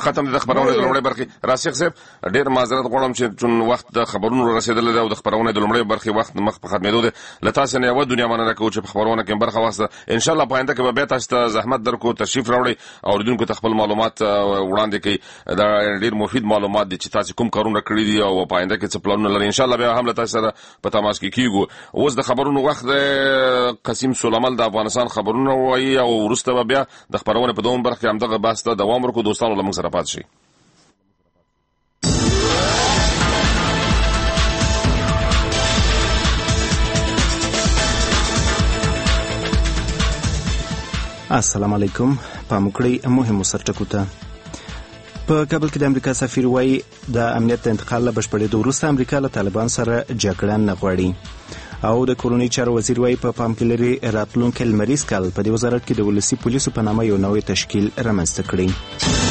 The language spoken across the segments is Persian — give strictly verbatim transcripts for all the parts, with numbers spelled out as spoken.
ختم د خبرونه د لومړۍ برخې راسخ صاحب ډېر معذرت غواړم چې چون وخت د خبرونو رسیدل دی او د خبرونه د لومړۍ برخې وخت مخ په ختمېدو دی له تاسو نه یو دنیا مننه کوم چې په خبرونه کې برخه واخیسته ان شاء الله په آینده کې به بیا تاسو ته زحمت درکو تشریف راوړئ اوریدونکو ته خپل معلومات وړاندې کړئ دا ډېر مفید معلومات دي چې تاسو کوم کارونه کړی دي او په آینده کې څه پلانونه لري ان شاء الله بیا هم له تاسو سره په تماس کې کیږو اوس د خبرونو وخت قسیم سلیمان د افغانستان خبرونه وایي او وروسته بیا د خبرونه په دوم برخه هم دغه بحث ته دوام ورکړو دوستانو له موږ سره پاتې شئ السلام علیکم پام وکړئ مهمو سرټکو ته په کابل کې د امریکا سفیر وایي د امنیت د انتقال له بشپړېدو وروسته امریکا له طالبان سره جګړه نه غواړي او د کورنۍ چارو وزیر وایي په پام کې لري راتلونکی لمریز کال په دې وزارت کې د ولسي پولیسو په نامه یو نوی تشکیل رامنځته کړي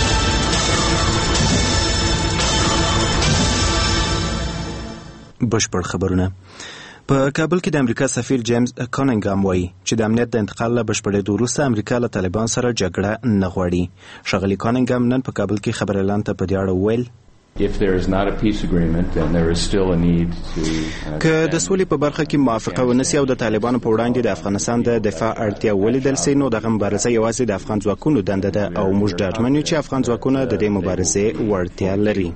بشپړ خبرونه په کابل کې د امریکا سفیر جیمز کانینګام وایي چې د امنیت د انتقال له بشپړېدو وروسته امریکا له طالبان سره جګړه نه غواړي ښاغلي کانینګام نن په کابل کې خبر اعلان ته په دې اړه وویل If there is not a peace agreement, then there is still a need to uh, که د سولې په برخه کې موافقه ونسي او د طالبانو په وړاندې د افغانستان د دفاع اړتیا ولیدل سي نو دغه مبارزه یوازې د افغان ځواکونو دنده ده او موږ ډاډمن یو چې افغان ځواکونه د دې مبارزې وړتیا لري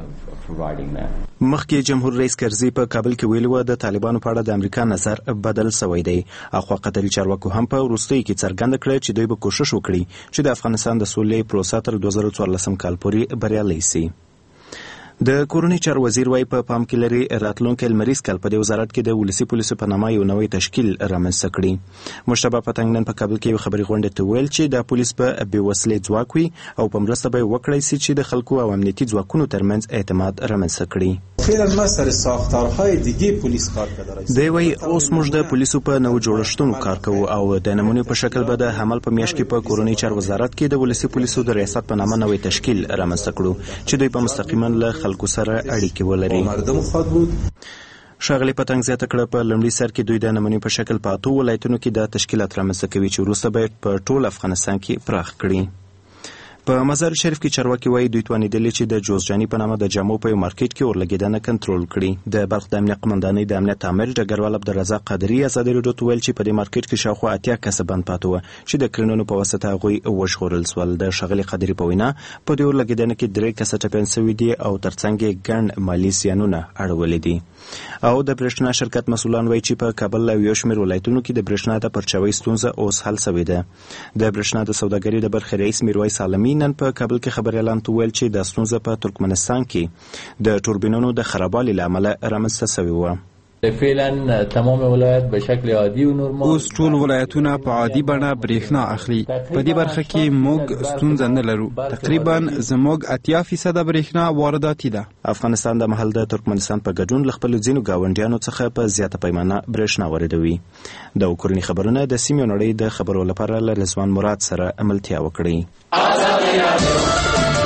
مخکې جمهور رئیس کرزي په کابل کې ویلي و د طالبانو په اړه د امریکا نظر بدل شوی دی اخوا قطري چارواکو هم په وروستیو کې څرګنده کړه چې دوی به کوشش وکړي چې د افغانستان د سولې پروسه تر دوه زره څوارلسم کال پورې بریالۍ سي د کورنۍ چارو وزیر وایي په پام کې لري راتلونکی لمریز کال په دې وزارت کې د ولسي پولیسو په نامه یو نوی تشکیل رامنځته کړي مشتبه پتنګ نن په کابل کې یو خبري غونډه ته ویل چې د پولیس په بې وسلې ځواک وي او په مرسته به وکړی سي چې د خلکو او امنیتي ځواکونو ترمنځ اعتماد رامنځته کړي فعلا ما سره ساختارهای دیگه پولیس کار کوي دی وایي اوس موږ د پولیسو په نوو جوړښتونو کار کوو او د نمونې په شکل به د حمل په میاشت کې په کورنۍ چارو وزارت کې د ولسي پولیسو د ریاست په نامه نوی تشکیل رامنځته کړو چې دوی په مستقیما له خلکو سره اړیکې ولري ښاغلي پتنګ زیاته کړه په لومړي سر کې دوی د نمونې په شکل په اتو ولایتونو کې د تشکیلات رامنځته کوي چې وروسته به په ټول افغانستان کې پراخ کړي په مزار شریف کې چارواکي وایي دوی توانېدلي چې د جوزجاني په نامه د جامو په یو مارکیټ کې اورلګېدنه کنټرول کړي د بلخ د امنیت قمندانۍ د امنیت امر ډګروال عبدالرزاق قادري ازادي راډیو ته ویل چې په دې مارکیټ کې شاوخوا اتیا کسه بند پاتې وو چې د کرنونو په واسطه هغوی وژغورل شول د ښاغلي قادري په وینا په دې اورلګېدنه کې درې کسه ټپیان شوي دي او ترڅنګ یې ګڼ مالي زیانونه اړولي دي او د برېښنا شرکت مسؤلان وایي چې په کابل او یو شمېر ولایتونو کې د برېښنا د پرچاوۍ ستونزه اوس حل شوې ده د برېښنا د سوداګرۍ د برخې رئیس میرویس عالمي نن په کابل کې خبر اعلان ته ویل چې د ستونزه په ترکمنستان کې د توربینونو د خرابوالي له امله رامنځته شوې وه فعلا تمام ولایت به شکل عادي و نورمال اوس ټول ولایتونه په عادي بڼه برېښنا اخلي په دې برخه کې موږ ستونزه نه لرو تقریبا زموږ اتیا فیصده برېښنا وارداتي ده افغانستان د محل د ترکمنستان په ګډون له خپلو ځینو ګاونډیانو څخه په زیاته پیمانه برېښنا واردوي د اوکراني خبرونه د سیمې او نړۍ د خبرو لپاره له رضوان مراد سره ملتیا وکړئ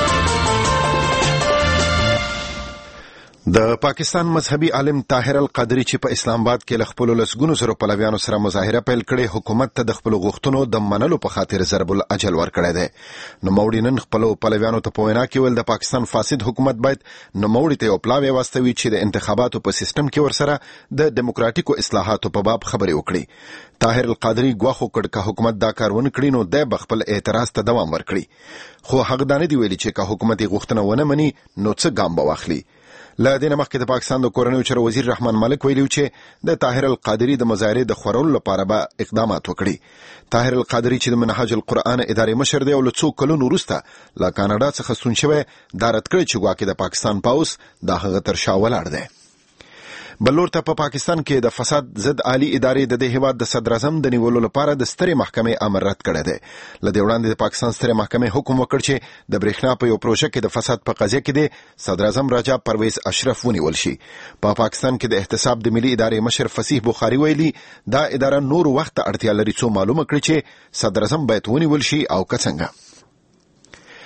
د پاکستان مذهبي عالم طاهر القادری چې په اسلام آباد کې له خپلو لسګونو زرو پلویانو سره مظاهره پیل کړې حکومت ته د خپلو غوښتنو د منلو په خاطر ضرب الاجل ورکړی دی نوموړي نن خپلو پلویانو ته په وینا کې ویل د پاکستان فاسد حکومت باید نوموړي ته یو پلاوی واستوي چې د انتخاباتو په سیستم کې ورسره د دیموکراتیکو اصلاحاتو په باب خبرې وکړي طاهر القادری ګواښ وکړ که حکومت دا کار ونه کړي نو دی به خپل اعتراض ته دوام ورکړي خو هغه دا نه دي ویلي چې که حکومت یې غوښتنه ونه مني نو څه ګام به واخلي له دې نه مخکې د پاکستان د کورنیو چارو وزیر رحمان ملک ویلي چې د طاهر القادری د مظاهرې د خورولو لپاره به اقدامات وکړي طاهر القادری چې د منهاج القرآن ادارې مشر دی او له څو کلونو وروسته له کاناډا څخه ستون شوی دا رد کړی چې ګواکې د پاکستان پاوس دا هغه تر شا ولاړ دی بلور ته په پاکستان کې د فساد ضد عالی ادارې د دې هیواد د صدر اعظم د نیولو لپاره د سترې محکمې امر رد کړی دی له دې وړاندې د پاکستان سترې محکمې حکم وکړ چې د برېښنا په یو پروژه کې د فساد په قضیه کې د صدر اعظم راجا پرویز اشرف ونیول شي په پاکستان کې د احتساب د ملي ادارې مشر فصیح بخاري ویلي دا اداره نور وخت ته اړتیا لري څو معلومه کړي چې صدر اعظم باید ونیول شي او که څنګه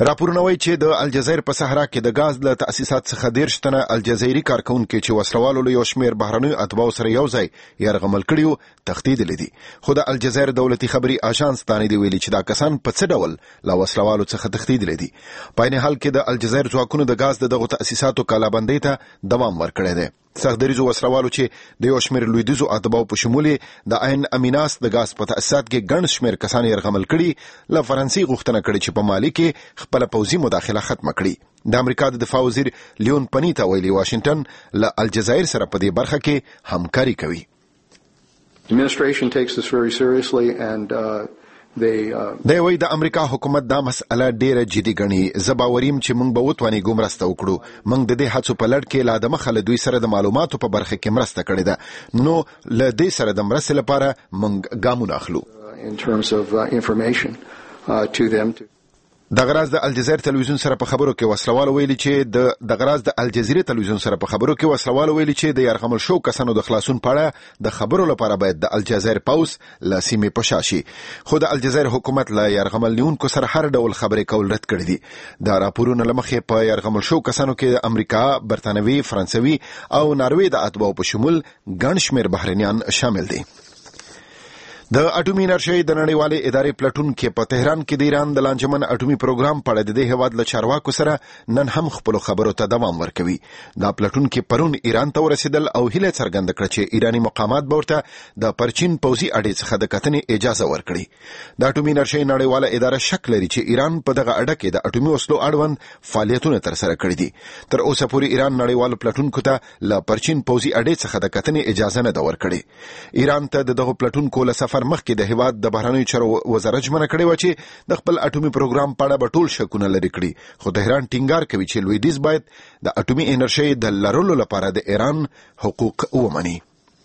راپورونه وایي چې د الجزایر په صحرا کې د غاز له تاسیسات څخه دېرش تنه الجزایري کارکونکي چې وسلوالو له یو شمېر بهرنیو اتباعو سره یو ځای یرغمل کړي تښتېدلي دي. خو د الجزایر دولتي خبري آژانس تانې دی ویلي چې دا کسان په څه ډول له وسلوالو څخه تښتېدلي دي. په عین حال کې د الجزایر ځواکونو د غاز د دغو تاسیساتو کالابندۍ ته دوام ورکړی دی. سختدریزو وسلوالو چې د یو شمېر لویدیځو اتباعو په شمول د عین امیناس د غاز په تاسیسات کې ګڼ شمېر کسان یرغمل کړي له فرانسې غوښتنه کړې چې په مالي کې خپل پوځي مداخله ختمه کړي. د امریکا د دفاع وزیر لیون پنیتا ویلي واشنگټن له الجزایر سره په دې برخه کې همکاري کوي. Administration takes this very seriously and uh د وی د امریکا حکومت دا مسأله ډیره جدي ګڼي. زباوریم چې موږ به وتواني ګمرسته وکړو. موږ د دې هڅو په لړ کې لا د مخه له دوی سره د معلوماتو په برخه کې مرسته کړې ده. نو له دې سره د مرستې لپاره موږ ګامونه اخلو. in terms of uh, information uh, to them to د غراز د الجزایر تلویزیون سره په خبرو کې وسلوال ویلي چې د د غراز د الجزیره تلویزیون سره په خبرو کې وسلوال ویلي چې د یرغمل شو کسانو د خلاصون پاړه د خبرو لپاره باید د الجزایر پاوس له سیمې پشاشي. خو د الجزایر حکومت له یرغمل نیونکو سره هر ډول خبرې کول رد کړې دي. د راپورونو لمخې په یرغمل شو کسانو کې د امریکا، برتانوي، فرانسوي او ناروې د اتباعو په شمول ګڼ شمېر بهرنیان شامل دي. د اټومي انرژۍ د نړیوالې ادارې پلټون کې په تهران کې د ایران د لانجمن اټومي پروګرام په اړه د دې هیواد له چارواکو سره نن هم خپل خبرو ته دوام ورکوي. دا پلټون کې پرون ایران ته ورسېدل او هیله څرګنده کړه چې ایرانی مقامات به ورته د پرچین پوځي اډې څخه د کتنې اجازه ورکړي. د اټومي انرژۍ نړیواله اداره شک لري چې ایران په دغه اډه کې د اټومي وسلو اړوند فعالیتونه ترسره کړي دي. تر اوسه پورې ایران نړیوالو پلټونکو ته له پرچین پوځي اډې څخه د کتنې اجازه نه ده ورکړې. ایران ته دغه پلټونکو له سفر مخکې د هیواد د بهرنیو چارو وزارت ژمنه کړې و چې د خپل اټومي پروګرام په اړه به ټول شکونه لرې کړي. خو تهران ټینګار کوي چې لویدیځ باید د اټومي انرژۍ د لرلو لپاره د ایران حقوق ومني.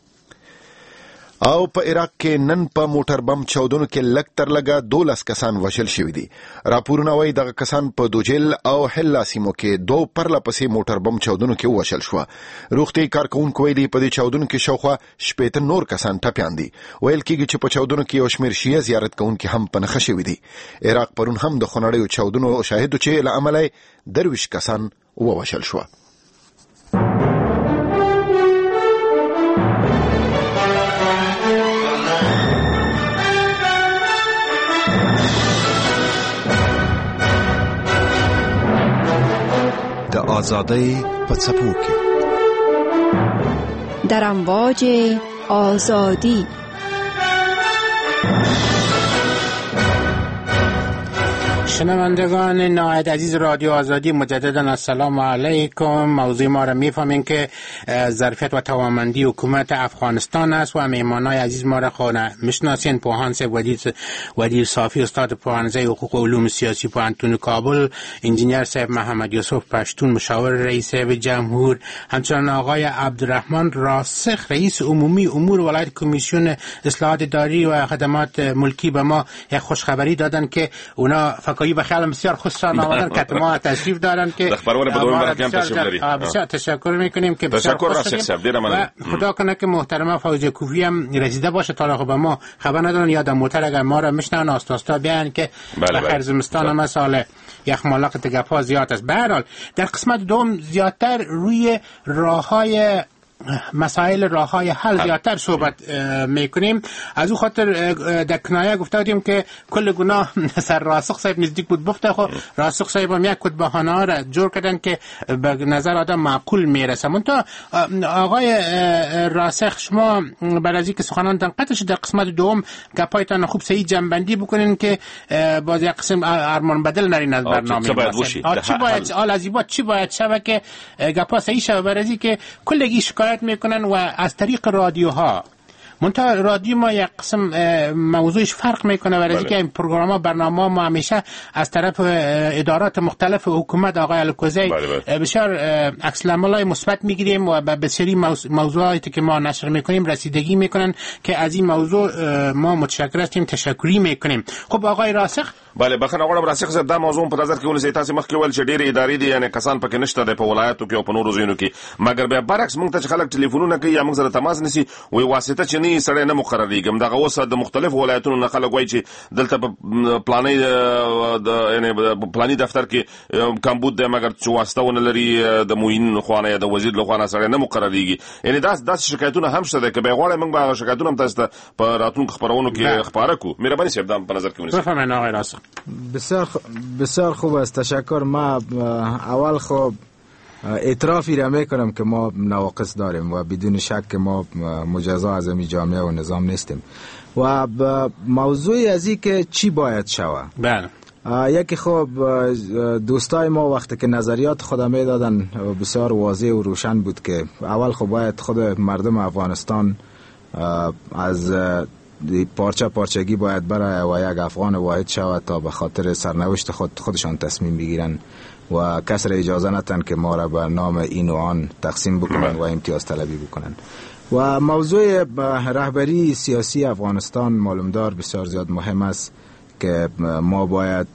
او په عراق کې نن په موټر بم چاودنو کې لږ تر لږه دولس کسان وژل شوي دي. راپورونه وایي دغه کسان په دوجل او حلا سیمو کې دوه پرله پسې موټر بم چاودنو کې وژل شوه. روغتیايي کارکونکو ویلي په دې چاودنو کې شاوخوا شپېته نور کسان ټپیان دي. ویل کېږي چې په چاودنو کې یو شمېر شیعه زیارت کوونکي هم په نښه شوي دي. عراق پرون هم د خونړیو چاودنو شاهد چې له امله درویش کسان ووژل شوه. د آزادۍ په څپو کې در امواج آزادی. شنوندگان نهایت عزیز رادیو آزادی، مجددا السلام علیکم. موضوع ما را میفهمین که ظرفیت و توانمندی حکومت افغانستان است و مهمانای عزیز ما را خانه میشناسین. پوهان صاحب ودیر ودیر صافی استاد پوهنځی حقوق و علوم سیاسی پوهنتون کابل، انجینیر صاحب محمد یوسف پشتون مشاور رئیس جمهور، همچنین آقای عبدالرحمن راسخ رئیس عمومی امور ولایت کمیسیون اصلاحات اداری و خدمات ملکی به ما یک خوشخبری دادن که اونا فکایی به خیال بسیار خوششان آمدن که ما تشریف دارن که خبرونه به دوم برکم تشریف داری. بسیار تشکر میکنیم که بسیار خوش شدیم. خدا کنه که محترمه فوزیه کوفی هم رسیده باشه. تا به ما خبر ندارن یا در موتر اگر ما را میشنن آستاستا بیان که بخیر زمستان ما سال یخمالق تگپا زیاد است. به هر حال در قسمت دوم زیادتر روی راههای مسائل راههای حل زیادتر صحبت میکنیم. از او خاطر در کنایه گفته بودیم که کل گناه سر راسخ صاحب نزدیک بود بخته. خب راسخ صاحب هم یک کد بهانه ها را جور کردن که به نظر آدم معقول میرسه. منتها آقای راسخ شما برای از اینکه سخنانتان قطع شد در قسمت دوم گپایتان خوب صحیح جنبندی بکنین که باز یک قسم ارمان بدل نرین از برنامه ما. چی باید آل عزیبات چی باید شوه که گپا صحیح شوه برای از اینکه کلگی شکایت میکنن و از طریق رادیوها. منتها رادیو ما یک قسم موضوعش فرق میکنه برای اینکه این پروگرام برنامه ما همیشه از طرف ادارات مختلف حکومت آقای الکوزی بسیار عکس العملای مثبت میگیریم و به بسیاری موضوعاتی که ما نشر میکنیم رسیدگی میکنن که از این موضوع ما متشکر هستیم، تشکری میکنیم. خب آقای راسخ bale بخنه غواړم راسخ صاحب دا موضوع په نظر کې ولې تاسو مخکې ویل چې ډېر ادارې دي یعنی کسان پکې نشته د په ولایتو کې او په نورو ځایونو کې مګر بیا برعکس موږ ته خلک ټلیفونونه کوي یا موږ سره تماس نیسي وي واسطه چې نه سړی نه مقرریږم دغه اوس د مختلفو ولایتونو نه خلک وایي چې دلته په پلاني یعنی پلاني دفتر کې کمبود دی مګر چې واسطه ونه لري د موین خوانه یا د وزیر له خوانه سره نه مقرریږي یعنی دا داس شکایتونه هم شته که به غواړم موږ به شکایتونه هم تاسو ته په راتلونکو خبرونو کې خبره کو مهرباني صاحب دا په نظر کې ونیسئ. بفرمایئ آقای راسخ. بسیار بسیار خوب است، تشکر. ما اول خب اعترافی را میکنم که ما نواقص داریم و بدون شک که ما مجزا از این جامعه و نظام نیستیم و موضوعی از این که چی باید شود. بله یکی خب دوستای ما وقتی که نظریات خود میدادن بسیار واضح و روشن بود که اول خب باید خود مردم افغانستان از پارچه پارچگی باید برای و یک افغان واحد شود تا به خاطر سرنوشت خود خودشان تصمیم بگیرن و کس را اجازه ندن که ما را به نام این و آن تقسیم بکنن و امتیاز طلبی بکنن. و موضوع رهبری سیاسی افغانستان معلومدار بسیار زیاد مهم است که ما باید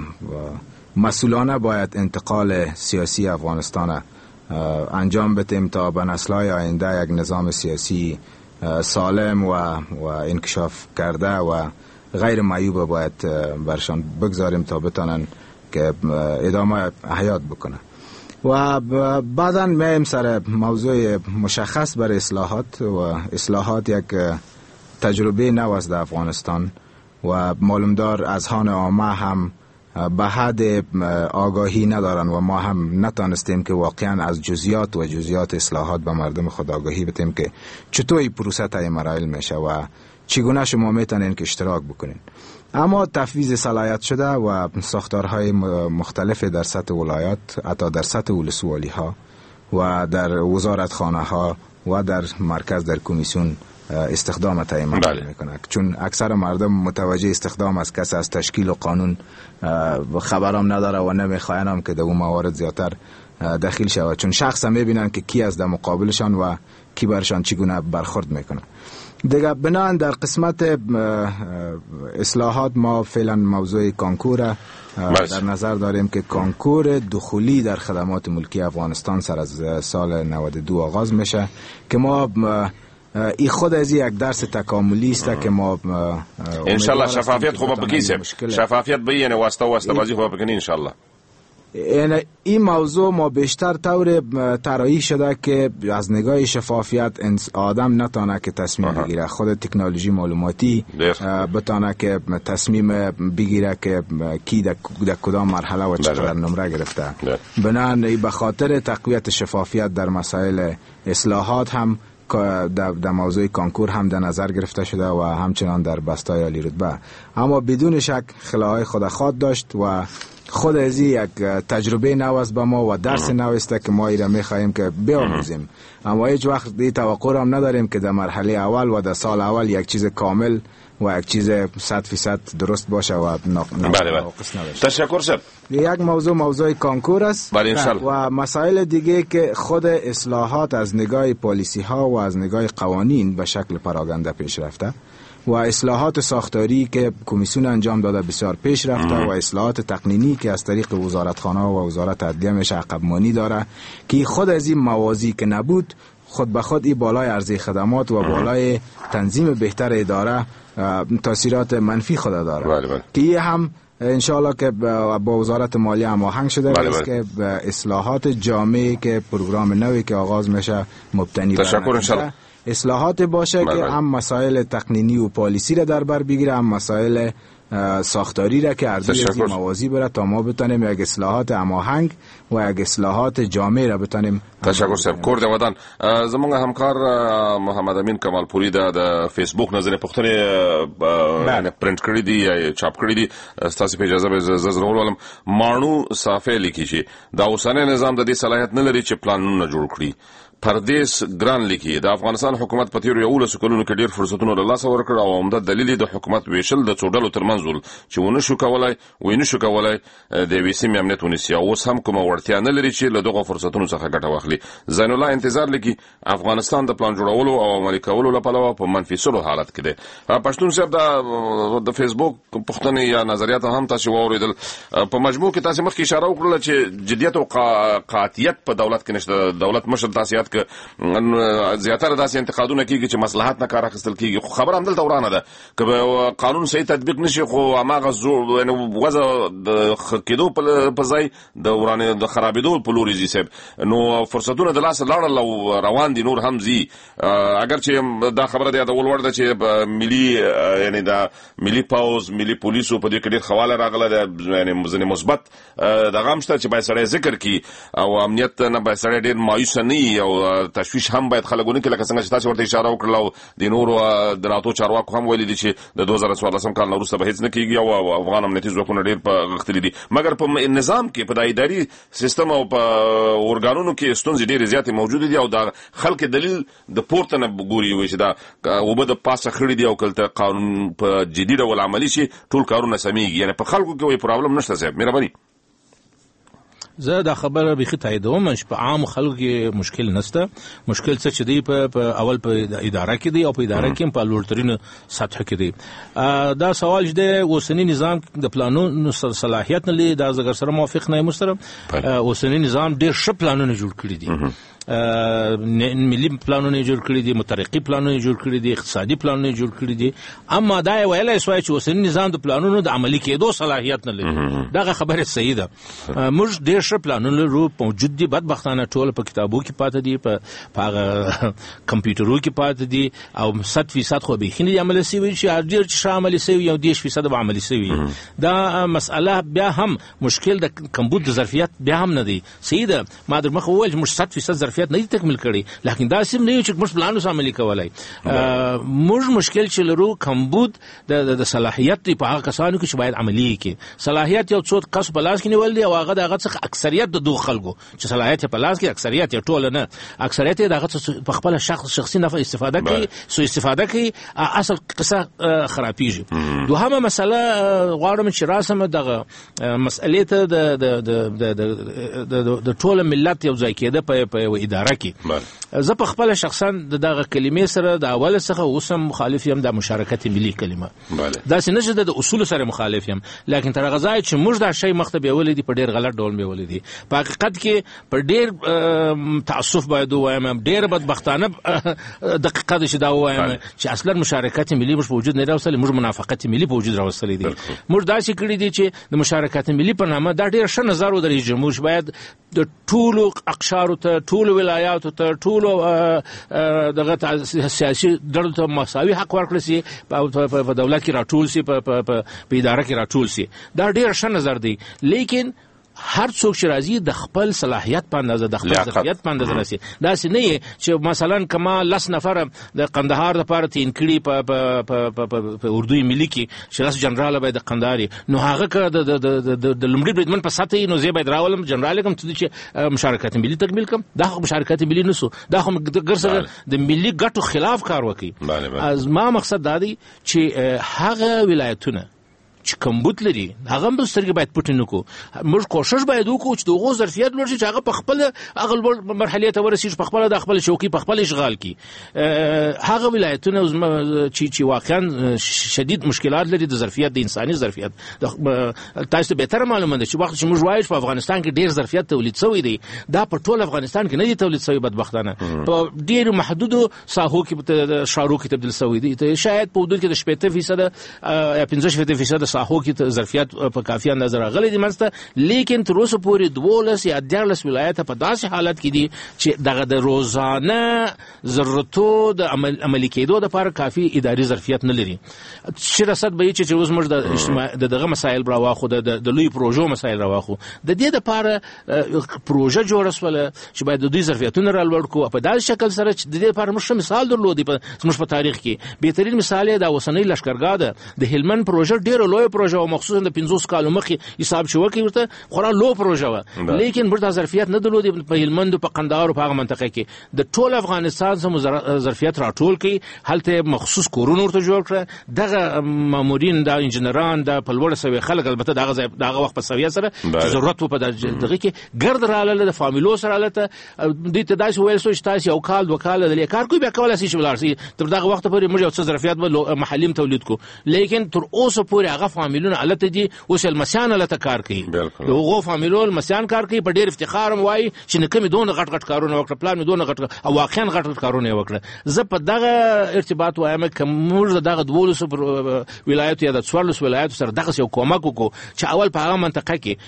مسئولانه باید انتقال سیاسی افغانستان انجام بدیم تا به نسل‌های آینده یک نظام سیاسی سالم و و انکشاف کرده و غیر معیوب باید برشان بگذاریم تا بتانن که ادامه حیات بکنه. و بعداً میایم سر موضوع مشخص بر اصلاحات و اصلاحات یک تجربه نو است در افغانستان و معلومدار اذهان عامه هم به حد آگاهی ندارن و ما هم نتانستیم که واقعا از جزئیات و جزئیات اصلاحات به مردم خود آگاهی بدیم که چطور این پروسه طی مراحل میشه و چگونه شما میتونین که اشتراک بکنین. اما تفویض صلاحیت شده و ساختارهای مختلف در سطح ولایات، حتی در سطح ولسوالی ها و در وزارتخانه ها و در مرکز در کمیسیون استخدام تعیین میکنه، چون اکثر مردم متوجه استخدام از کس از تشکیل و قانون خبرام نداره و نمیخواین هم که در اون موارد زیادتر دخیل شود، چون شخص هم میبینن که کی از در مقابلشان و کی برشان چگونه برخورد میکنه. دیگه بنان در قسمت اصلاحات ما فعلا موضوع کانکور در نظر داریم که کانکور دخولی در خدمات ملکی افغانستان سر از سال نود و دو آغاز میشه که ما ای خود از یک درس تکاملی است که ما انشالله شفافیت خوب بگیسیم شفافیت بیینه واسطه واسطه بازی خوب بکنی انشالله. این موضوع ما بیشتر طور طراحی شده که از نگاه شفافیت آدم نتانه که تصمیم بگیره، خود تکنولوژی معلوماتی بتانه که تصمیم بگیره که کی در کدام مرحله و چقدر نمره گرفته. بنابراین به خاطر تقویت شفافیت در مسائل اصلاحات هم در موضوع کانکور هم در نظر گرفته شده و همچنان در بستای عالی رتبه، اما بدون شک خلاهای خود خواد داشت و خود از یک تجربه نو است به ما و درس نو است که ما ایره میخواهیم که بیاموزیم، اما هیچ وقت این توقع هم نداریم که در مرحله اول و در سال اول یک چیز کامل و یک چیز صد فیصد درست باشه و ناقص نباشه. تشکر شد. یک موضوع موضوع کانکور است و مسائل دیگه که خود اصلاحات از نگاه پالیسی ها و از نگاه قوانین به شکل پراگنده پیش رفته و اصلاحات ساختاری که کمیسیون انجام داده بسیار پیش رفته و اصلاحات تقنینی که از طریق وزارتخانه و وزارت عدلیه میشه عقب مانی داره که خود از این موازی که نبود خود به خود این بالای عرضه خدمات و بالای تنظیم بهتر اداره تاثیرات منفی خود داره. بله بله. که این هم انشالله که با وزارت مالیه هماهنگ شده بله است بله. که اصلاحات جامعی که پروگرام نوی که آغاز میشه مبتنی بر اصلاحات باشه بله که بله. هم مسائل تقنینی و پالیسی را در بر بگیره، هم مسائل ساختاری را که ارزی از این موازی بره تا ما بتانیم یک اصلاحات هماهنگ و یک اصلاحات جامع را بتانیم. تشکر صاحب. کور د ودان زمونږ همکار محمد امین کمالپوري د فیسبوک نظر پښتنې نه پرنٹ کړی دی یا چاپ کړی دی، تاسو په اجازه به زړه ولم مانو صافه لیکي چې دا اوسنۍ نظام د دې صلاحیت نه لري چې پلانونه جوړ کړي، پردیس ګران لیکي د افغانستان حکومت په تیرو یولسو کلونو کې ډیر فرصتونه له لاسه ورکړ او عمده دلیل د حکومت ویشل د څو ډلو ترمنځ ول چې ونه شو کولای ویني شو کولای د ویسیم امنیت ونیسي او اوس هم کومه وړتیا نه لري چې له دغه فرصتونو څخه ګټه واخلي. زین الله انتظار لیکي افغانستان د پلان جوړولو او عملي کولو لپاره په منفي سلو حالت کې دی. پښتون صاحب د د فیسبوک پښتنې یا نظریات هم تاسو واوریدل په مجموع کې تاسو مخکې اشاره وکړه چې جديت او قاطعیت په دولت کې نشته. دولت مشر تاسیات ک زیاتره داسې انتقادونه کیږي چې مصلحت نه کار اخیستل کیږي خو خبر هم دلته ورانه ده که قانون صحیح تطبیق نشي خو هغه زور یعنی وځه د خکېدو په ځای د ورانه د خرابېدو په لوري ځي صاحب نو فرصتونه د لاس لاړل او روان دي نور هم زی اگر چې دا خبره ده د ولور ده چې ملي یعنی د ملي پاوز ملي پولیسو په دې کې ډېر خواله راغله ده یعنی مزنه مثبت د غمشته چې باید سړی ذکر کی او امنیت نه باید سړی ډېر مایوس نه او تشویش هم باید خلګونه کې لکه څنګه چې تاسو ورته اشاره وکړل د نورو د ناتو چارواکو هم ویلي دي چې د دوه زره څوارلسم کال وروسته به هیڅ نه کیږي او افغان امنیتي ځواکونه ډېر په غختلي دي مګر په نظام کې په اداري سیستم او په اورګانونو کې ستونزې ډېرې زیاتې موجود دي او د خلک دلیل د پورته نه ګوري وي چې دا وبد پاسه خړې دي او کله قانون په جدي ډول عملی شي ټول کارونه سميږي یعنی په خلکو کې وي پرابلم نشته صاحب مهرباني. زه دا خبره به تاییدوم چې په عام خلکو کې مشکل نشته. مشکل څه چې دی په اول په اداره کې دی او په اداره کې په لوړترین سطح کې دی. دا سوال چې د اوسنی نظام د پلانونو صلاحیت نه لري دا زګر سره موافق نه یم سره. اوسنی نظام ډېر ښه پلانونه جوړ کړی دي ملي پلانونه جوړ کړی دي مترقي پلانونه جوړ کړی دي اقتصادي پلانونه جوړ کړی دي اما دا ویلای شوی چې اوسنی نظام د پلانونو د عملي کېدو صلاحیت نه لري. دا خبره صحیح ده. موږ ډېر ښه پلانونه لرو موجود دي بدبختانه ټول په کتابو کې پاتې دي په هغه کمپیوټرو کې پاتې دي او صد فیصد خو به خینې عملي شوی چې ډېر چې عملي شوی یو دیش فیصد به عملي شوی. دا مسأله بیا هم مشکل د کمبود د ظرفیت بیا هم نه دی صحیح ده. ما در مخ وویل موږ صد فیصد ظرفیت نه تکمیل کړي لکه دا سم نه چې موږ پلانونه عملي کولای. موږ مشکل چې لرو کمبود د صلاحیت په هغه کسانو کې چې باید عملي کړي. صلاحیت یو څو کس په لاس کې نیول دي او هغه دغه څخه اکثریت د دوه خلکو چې صلاحیت په لاس کې اکثریت یې ټول نه اکثریت دغه په خپل شخص شخصي نفع استفاده کوي سو استفاده کوي اصل قصه خرابېږي. دوهمه مسله غواړم چې راسم دغه مسئلې ته د د د ټول ملت یو ځای کېده په اداره کې. زه په خپل شخصا دغه کلمې سره د اول څخه اوسم مخالف یم د مشارکت ملي کلمه دا څنګه چې د اصول سره مخالف یم لکه تر غزای چې موږ دا شی مخته بیول دي په ډیر غلط ډول بیول دي. په حقیقت کې په ډیر تعصب باید وایم ډیر بدبختانه دقیقه ده چې دا وایم چې اصلا مشارکت ملي مش موجود نه راوصل موږ منافقت ملي په وجود راوصل دي. موږ دا چې کړی دي چې د مشارکت ملي په نامه دا ډیر ښه نظر ودرې جمهور باید د ټولو اقشارو ته ټول ولایاتو ته ټول دغه سیاسي ډلو ته مساوي حق ورکړل شي په دولت کې راټول شي په اداره کې راټول شي. دا ډېر ښه نظر دی لیکن هر څوک چې راځي د خپل صلاحیت په اندازه د خپل ظرفیت په اندازه راځي. دا څه نه چې مثلا کما لس نفر د قندهار لپاره تین کړي په اردوی ملي کې چې لس جنرال باید د قندهاري نو هغه که د لومړي بریدمن په سطح یې نو زه باید راولم جنرال کوم چې مشارکت ملي تکمیل کوم. دا خو مشارکت ملي نسو دا خو ګرځه د ملي ګټو خلاف کار وکړي. از ما مقصد دا دی چې هغه ولایتونه چې کمبود لري هغه هم سترګې باید پټ نه کو. موږ کوشش باید وکړو چې دغه ظرفیت لوړ شي چې هغه په خپل هغه مرحله ته ورسیږي په خپل د خپل شوقي په خپل اشغال کې هغه ولایتونه چې چې واقعا شدید مشکلات لري د ظرفیت د انساني ظرفیت. تاسو به تر معلومه ده چې وخت چې موږ وایو په افغانستان کې ډیر ظرفیت تولید شوی دی دا په ټول افغانستان کې نه دی تولید شوی بدبختانه په ډیر محدودو ساحو کې شارو کې تبدیل شوی دی. شاید په حدود کې د شپږ فیصد یا پنځه فیصد ساحو کې ظرفیت په کافي اندازه راغلي دي منځته لیکن تر اوسه پورې دولس یا دیارلس ولایت په داسې حالت کې دي چې دغه د روزانه ضرورتو د عملي کېدو لپاره کافي اداري ظرفیت نه لري. چې رصد به چې اوس موږ د اجتماعي دغه مسایل راواخو د لوی پروژو مسایل راواخو د دې لپاره پروژه جوړه شوله چې باید د دوی ظرفیتونه رالوړ کو په داسې شکل سره چې د دې لپاره موږ مثال درلودي په موږ په تاریخ کې بهترین مثال د اوسنۍ لشکرګاه د هلمند پروژه ډېر لوی لوی پروژه او مخصوصا د پنځوس کالو مخې حساب شو کې ورته خورا لو پروژه و لیکن برته ظرفیت نه درلودي په هلمند په قندهار په هغه منطقه کې د ټول افغانستان سم ظرفیت راټول کړي هلته مخصوص کورونه ورته جوړ کړ دغه مامورین د انجنیران د پلوړ سوي خلک البته دغه دغه وخت په سوي سره ضرورت په دغه کې ګرد رااله د فامیلو سره لته د تداس ویل سو تاسو او کال وکاله د کار کوي بیا کولای شي ولر سي تر دغه وخت پورې موږ څه ظرفیت محلیم تولید کو لیکن تر اوسه پورې هغه فامیلونه الته دي اوس المسیان الته کار کوي هغه فامیلو المسیان کار کوي په ډیر افتخار وای چې نه کمی دون غټ غټ کارونه وکړه پلان می دون غټ او واقعا غټ غټ کارونه وکړه زه په دغه ارتباط وایم چې موږ دغه دولس ولایت یا د څوارلس ولایت سره دغه یو کومک وکړو چې اول په هغه منطقه کې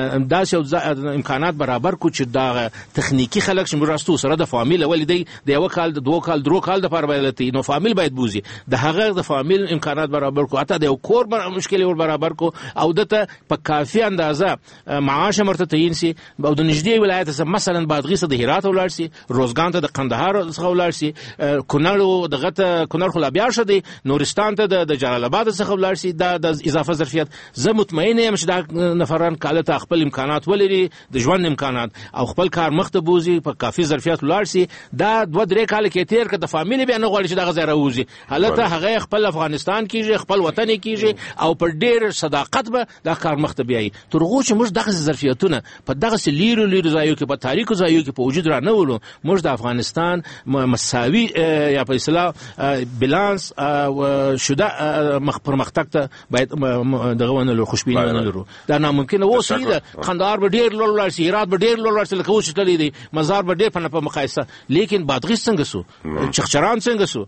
داسې امکانات برابر کو چې دا تخنیکی خلک چې مرستو سره د فامیل ولیدي د یو کال د دوه کال درو کال د پر ویلتي نو فامیل باید بوزي د هغه د فامیل امکانات برابر کو اته د یو کور مشکل ور برابر کو او دته په کافي اندازه معاش مرته تعین سي او د نږدې ولایت سره مثلا بادغیس د هرات ولر سي روزګان ته د قندهار څخه ولر سي کونړ دغه ته کونړ خو لا بیا شدي نورستان ته د جلال آباد څخه ولر سي دا د اضافه ظرفیت زه مطمئن یم چې دا نفران کاله ته خپل امکانات ولري د ژوند امکانات او خپل کار مخته بوزي په کافي ظرفیت ولر سي دا دوه درې کال کې تیر کړه د فامیل بیا نه غواړي چې دغه ځای راوځي حالته هغه خپل افغانستان کېږي خپل وطن کېږي او پر ډیر صداقت به دا کار مخته بیایي ترغه چې موږ دغه ظرفیتونه په دغه لیرو لیرو ځایو کې په تاریخو ځایو کې په وجود را نه ولو موږ د افغانستان مساوي یا په اصطلاح بالانس شده مخ پرمختګ ته باید دغه ونه خوشبیني نه لرو دا ناممکنه و سیده قندهار به ډیر لوړ لار سي هرات به ډیر لوړ لار سي لکه اوس تللی دی مزار به ډیر په مقایسه لیکن بادغیس څنګه سو چخچران څنګه سو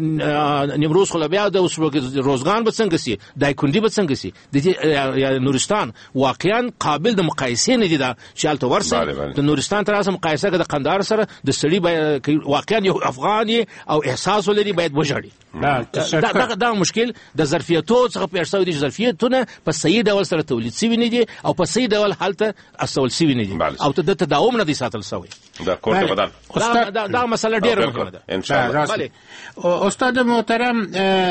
نیمروز خو بیا د اوس روزګان به څنګه سي دایکندي به څنګه سي د نورستان واقعا قابل د مقایسې نه دي دا چې الته ورسه د نورستان تر اوسه مقایسه د قندهار سره د سړي واقعا یو افغان او احساس ولري باید وژړي دا دا مشکل د ظرفیتو څخه پیښ شوی دي ظرفیتونه په صحیح ډول سره تولید شوی نه دي او په صحیح ډول حالت استول شوی نه دي او ته د تداوم نه دي ساتل شوی دا کوټه بدل دا دا مسله ډیره مهمه ده ان شاء الله. بله استاد محترم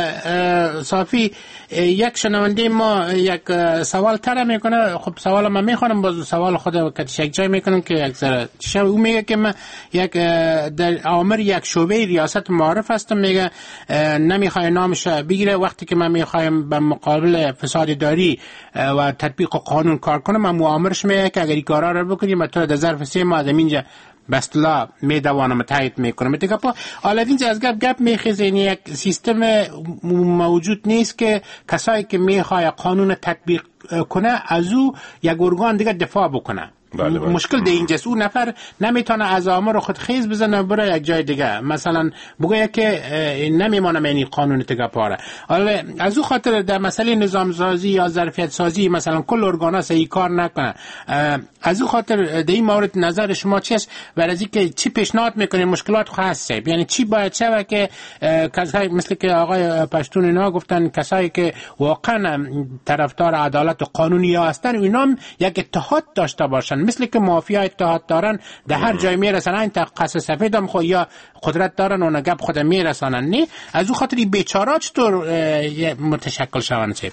صافی یک شنونده ما یک سوال طرح میکنه خب سوال من میخوانم باز سوال خود کتش یک جای میکنم که یک ذره شب او میگه که من یک در آمر یک شعبه ریاست معارف هستم میگه نمیخوای نامش بگیره وقتی که من میخوایم به مقابل فساد داری و تطبیق قانون کار کنم من معامرش میگه که اگر این کارا رو بکنیم تو در ظرف سه ماه اینجا بستلا می دوانم تایید میکنم میگه پا حالا اینجا از گپ گپ میخیزه این یک سیستم موجود نیست که کسایی که میخوای قانون تطبیق کنه از او یک ارگان دیگه دفاع بکنه. بله بله. مشکل ده اینجاست اون نفر نمیتونه از آمر خود خیز بزنه بره یک جای دیگه مثلا بگه که نمیمانم این قانون تگه پاره حالا از او خاطر در مسئله نظام سازی یا ظرفیت سازی مثلا کل ارگانا صحیح کار نکنه از او خاطر در این مورد نظر شما چیست برای که چی پیشنهاد میکنین مشکلات خاصه یعنی چی باید شوه که کسایی مثل که آقای پشتون اینا گفتن کسایی که واقعا طرفدار عدالت و قانونی هستن اینا یک اتحاد داشته باشن مثل که مافیا اتحاد دارن در هر جای میرسن این تا قصه سفید هم خود یا قدرت دارن و نگب خود میرسانن نه از او خاطر بیچاره چطور متشکل شوند چه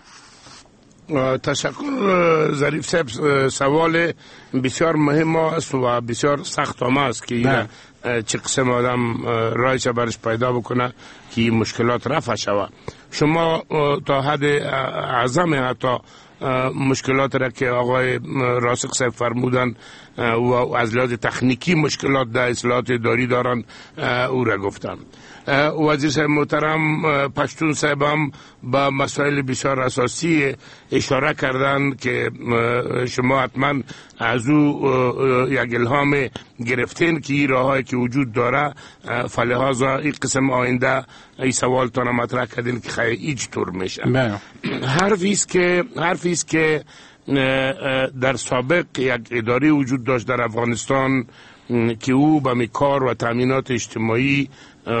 تشکر ظریف صاحب سوال بسیار مهم است و بسیار سخت هم است که چه قسم آدم رایش برش پیدا بکنه که این مشکلات رفع شود شما تا حد اعظم حتی مشکلات را که آقای راسخ صاحب فرمودن و از لحاظ تکنیکی مشکلات در اصلاحات داری دارن او را گفتن وزیر صاحب محترم پشتون صاحب هم با مسائل بسیار اساسی اشاره کردن که شما حتما از او یک الهام گرفتین که این راهایی که وجود داره فلحاظا این قسم آینده این سوال تان مطرح کردین که خیلی ایج طور میشه حرفی است که حرفی است که در سابق یک اداره وجود داشت در افغانستان که او به کار و تامینات اجتماعی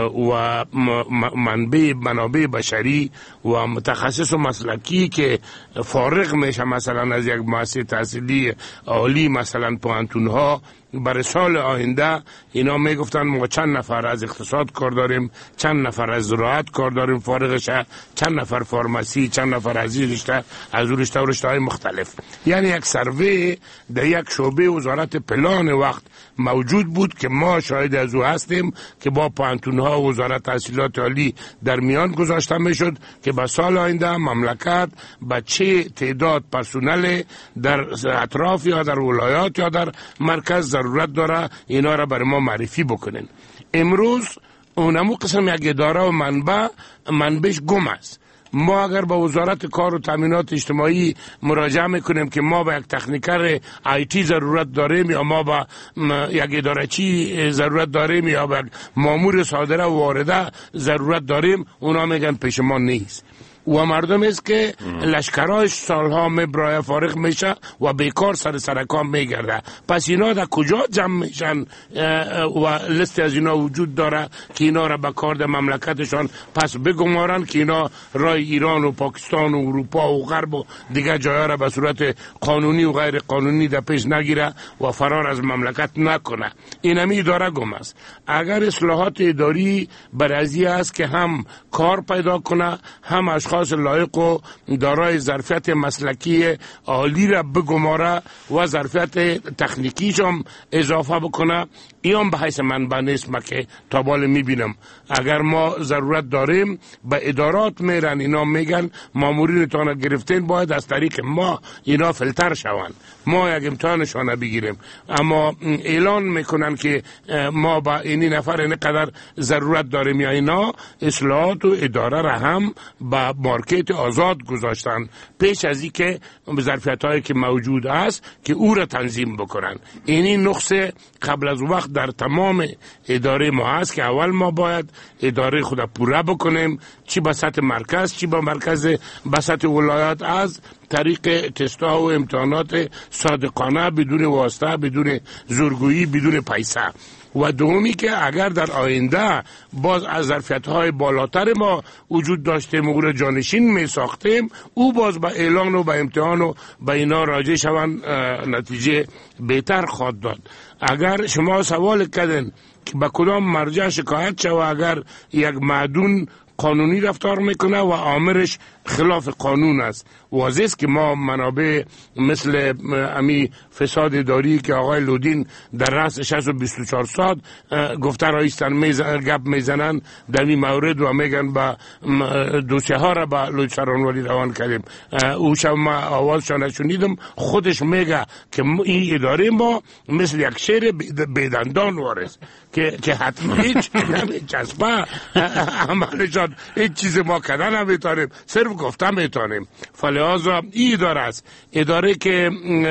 و منبع منابع بشری و متخصص و مسلکی که فارغ میشه مثلا از یک مؤسسه تحصیلی عالی مثلا پوهنتون ها، برای سال آینده اینا میگفتن ما چند نفر از اقتصاد کار داریم، چند نفر از زراعت کار داریم فارغشه، چند نفر فارمسی، چند نفر از این رشته از اون رشته و رشته های مختلف. یعنی یک سروی در یک شعبه وزارت پلان وقت موجود بود که ما شاهد از او هستیم که با پوهنتون ها و وزارت تحصیلات عالی در میان گذاشته میشد که به سال آینده مملکت به چه تعداد پرسنل در اطراف یا در ولایات یا در مرکز ضرورت داره اینا را برای ما معرفی بکنین. امروز اونمو قسم یک اداره و منبع منبعش گم است. ما اگر با وزارت کار و تامینات اجتماعی مراجعه میکنیم که ما با یک تکنیکر آیتی ضرورت داریم یا ما با یک ادارچی ضرورت داریم یا با مامور صادره و وارده ضرورت داریم، اونا میگن پیش ما نیست. و مردم است که لشکرایش سالها مبرای فارغ میشه و بیکار سر سرکام میگرده. پس اینا در کجا جمع میشن و لیست از اینا وجود داره که اینا را به کار در مملکتشان پس بگمارن که اینا رای ایران و پاکستان و اروپا و غرب و دیگه جایا را به صورت قانونی و غیر قانونی در پیش نگیره و فرار از مملکت نکنه. این همی اداره گم است. اگر اصلاحات اداری برازی است که هم کار پیدا کنه، هم اشخاص لایق و دارای ظرفیت مسلکی عالی را بگماره و ظرفیت تکنیکیش هم اضافه بکنه، این به حیث منبع نیست. ما که تا بال میبینم اگر ما ضرورت داریم به ادارات میرن، اینا میگن مامورینتان گرفتین باید از طریق ما اینا فلتر شوند، ما یک امتحانشان بگیریم. اما اعلان میکنن که ما با اینی نفر اینقدر ضرورت داریم یا اینا اصلاحات و اداره را هم با مارکت آزاد گذاشتن پیش از این که ظرفیت هایی که موجود است که او را تنظیم بکنن. اینی نقصه قبل از وقت در تمام اداره ما هست که اول ما باید اداره خود پوره بکنیم، چی به سطح مرکز چی به مرکز به سطح ولایات، از طریق تستا و امتحانات صادقانه بدون واسطه، بدون زورگویی، بدون پیسه. و دومی که اگر در آینده باز از ظرفیت‌های بالاتر ما وجود داشته مغور جانشین می ساختیم، او باز با اعلان و با امتحان و با اینا راجع شوند نتیجه بهتر خواهد داد. اگر شما سوال کردن که با کدام مرجع شکایت شود اگر یک معدون قانونی رفتار میکنه و آمرش خلاف قانون است، واضح است که ما منابع مثل امی فساد اداری که آقای لودین در رأس شصت و بیست و چهار ساعت گفته رایستن میزن گپ میزنن در این مورد و میگن با دوسیه ها را با لود سرانواری روان کردیم. او شب ما آوازشان شنیدم خودش میگه که این اداره ما مثل یک شیر بیدندان وارست که که حتما هیچ نمیچسبه عملشان هیچ چیز ما کردن نمیتونیم، صرف گفتم میتونیم. فلحاظا این اداره است، اداره که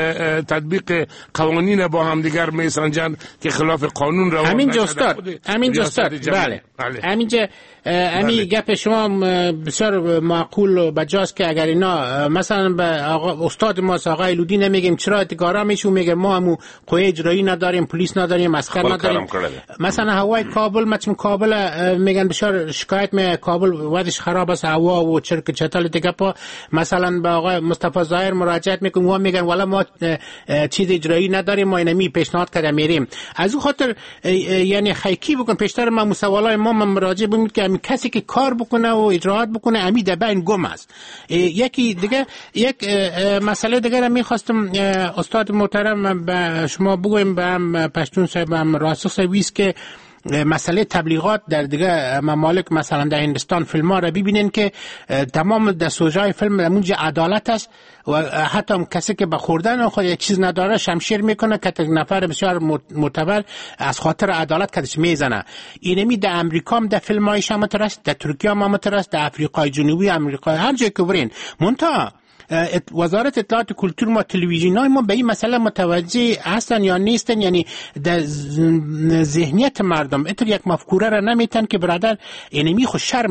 تطبیق قوانین با هم دیگر میسنجن که خلاف قانون روان همین جستاد همین جستاد بله همینجا همین گپ شما بسیار معقول و بجاست که اگر اینا مثلا به آقا استاد ما آقای لودی نمیگیم چرا اتکارا میشو، میگه ما همو قوه اجرایی نداریم، پلیس نداریم، عسکر نداریم. مثلا هوای کابل مثلا کابل میگن بسیار شکایت می کابل وضعش خراب است، هوا و چرک چتال دیگه پا. مثلا به آقای مصطفی ظاهر مراجعت میکنیم و میگن والا ما چیز اجرایی نداریم، ما اینمی پیشنهاد کردیم میریم. از اون خاطر یعنی خیکی بکن پیشتر ما سوالای ما مراجعه بمید که کسی که کار بکنه و اجراات بکنه امی در بین گم است. یکی دیگه یک مسئله دیگه را میخواستم استاد محترم به شما بگویم، به هم پشتون صاحب هم راسخ سویس که مسئله تبلیغات در دیگه ممالک مثلا در هندستان فیلم ها را ببینین که تمام دستوجای فیلم در اونجا عدالت است و حتی کسی که به خوردن خود یک چیز نداره شمشیر میکنه که یک نفر بسیار معتبر از خاطر عدالت کدش میزنه. اینمی در امریکا هم در فیلم هایش هم است، در ترکیه هم است، در افریقای جنوبی، امریکا، هر جای که برین. منتها وزارت اطلاعات کلتور ما تلویزیونای ما به این مسئله متوجه هستن یا نیستن، یعنی در ذهنیت مردم اینطور یک مفکوره را نمیتن که برادر اینمی خو شرم است.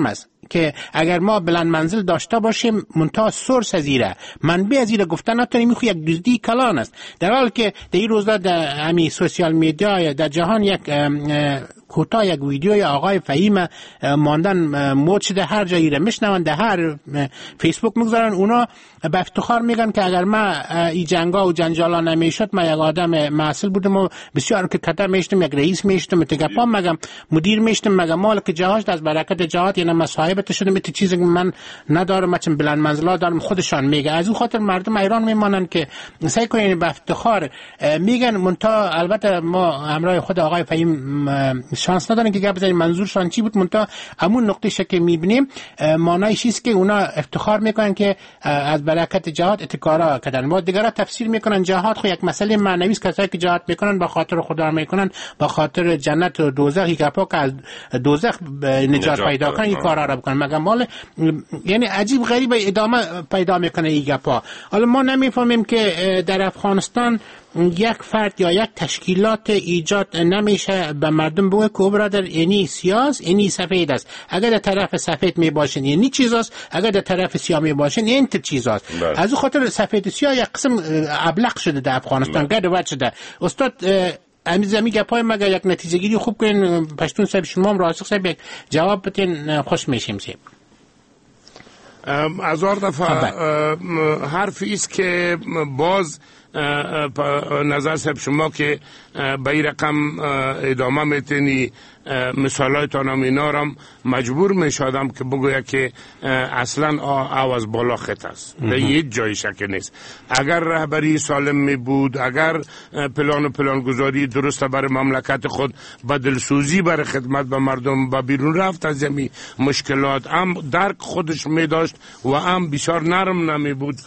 که اگر ما بلند منزل داشته باشیم منتها سورس زیره منبع زیره گفتن نتونیم خو یک دزدی کلان است، در حالی که در این روزا در همین سوشال میدیا در جهان یک کوتاه یک ویدیوی آقای فهیم ماندن مود شده، هر جایی را میشنون، در هر فیسبوک میگذارن، اونا به افتخار میگن که اگر ما این جنگا و جنجالا نمیشد ما یک آدم معسل بودم و بسیار که کتا میشتم، یک رئیس میشتم، تگپا مگم مدیر میشتم، مگم مالک جهاز از برکت جهات یعنی مصاحبت شدم، ایت چیزی من ندارم، چون بلند منزلا دارم، خودشان میگه. از اون خاطر مردم ایران میمانن که سعی کنین به افتخار میگن، منتها البته ما همراه خود آقای فهیم شانس ندارن که گپ بزنیم منظورشان چی بود، منتها همون نقطه که میبینیم معنای چیست که اونا افتخار میکنن که از برکت جهاد اتکارا کردن. ما دیگرها تفسیر میکنن جهاد خو یک مسئله معنوی است، کسایی که جهاد میکنن با خاطر خدا میکنن، با خاطر جنت و دوزخ یک گپا که از دوزخ نجات پیدا کنن این کارا را بکنن، مگه مال یعنی عجیب غریب ادامه پیدا میکنه این گپا. حالا ما نمیفهمیم که در افغانستان یک فرد یا یک تشکیلات ایجاد نمیشه به مردم بگه که برادر اینی سیاس اینی سفید است، اگر در طرف سفید می باشین اینی چیز است، اگر در طرف سیاه می باشین این تر چیز است. از اون خاطر سفید سیاه یک قسم ابلق شده در افغانستان، گرد وجه شده. استاد امی زمین گپای مگه یک نتیجه گیری خوب کنین، پشتون صاحب شما هم راسخ صاحب یک جواب بدین، خوش میشیم صاحب. هزار دفعه حرفی است که باز نظر صاحب شما که به این رقم ادامه میتونی مثالایتان هم اینا رم مجبور میشادم که بگویا که اصلا آواز بالا خط است، در هیچ جای شک نیست. اگر رهبری سالم می بود، اگر پلان و پلان گذاری درست برای مملکت خود با دلسوزی برای خدمت به مردم با بیرون رفت از یمی مشکلات هم درک خودش می داشت و هم بسیار نرم نمی بود،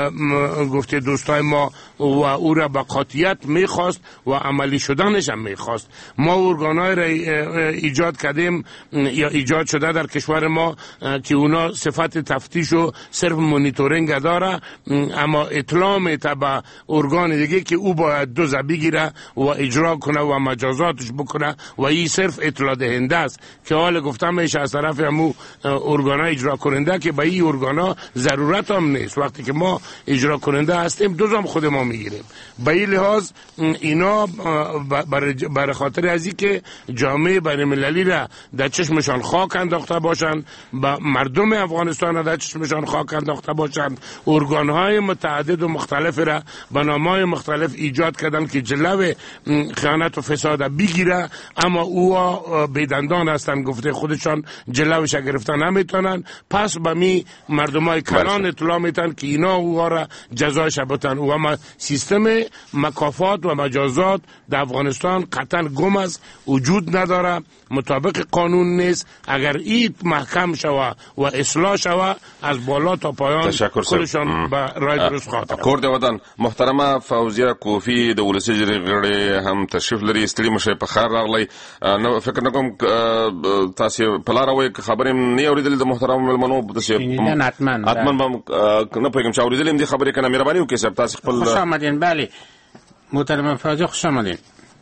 گفته دوستای ما، و او را با قاطعیت می خواست و عملی شدنش هم می خواست. ما ارگانای را ایجاد کردیم یا ایجاد شده در کشور ما که اونا صفت تفتیش و صرف مونیتورینگ داره، اما اطلاع میته به ارگان دیگه که او باید دوزه بگیره و اجرا کنه و مجازاتش بکنه و این صرف اطلاع دهنده است که حال گفتم میشه از طرف همو ارگانا اجرا کننده که به این ارگانا ضرورت هم نیست. وقتی که ما اجرا کننده هستیم دوزم خود ما میگیریم. به این لحاظ اینا برای خاطر ازی که جامعه بین المللی را در چشمشان خاک انداخته باشند، با مردم افغانستان را در چشمشان خاک انداخته باشند، ارگانهای متعدد و مختلف را به نامهای مختلف ایجاد کردن که جلو خیانت و فساد بگیره، اما او بیدندان هستند، گفته خودشان جلوش گرفتن نمیتونن، پس به می مردمای کلان اطلاع میتن که اینا او را جزایش بتن. و اما سیستم مکافات و مجازات در افغانستان قطعا گم است، وجود نداره، مطابق قانون نیست. اگر این محکم شوه و اصلاح شوه از بالا تا پایان کلشان به رای درست خواهد رفت. کور د وطن محترمه فوزیه کوفی د ولسی جرګړې هم تشریف لري، ستړي مشه په خیر راغلی. نو فکر نه کوم تاسو په لاره وای خبرې نه اوریدلې د محترم ملمنو تاسو حتما حتما نه پیغام چا اوریدلې دې خبرې کنه مهرباني وکړئ صاحب تاسو خپل خوش آمدین. بله محترم فوزیه خوش آمدین.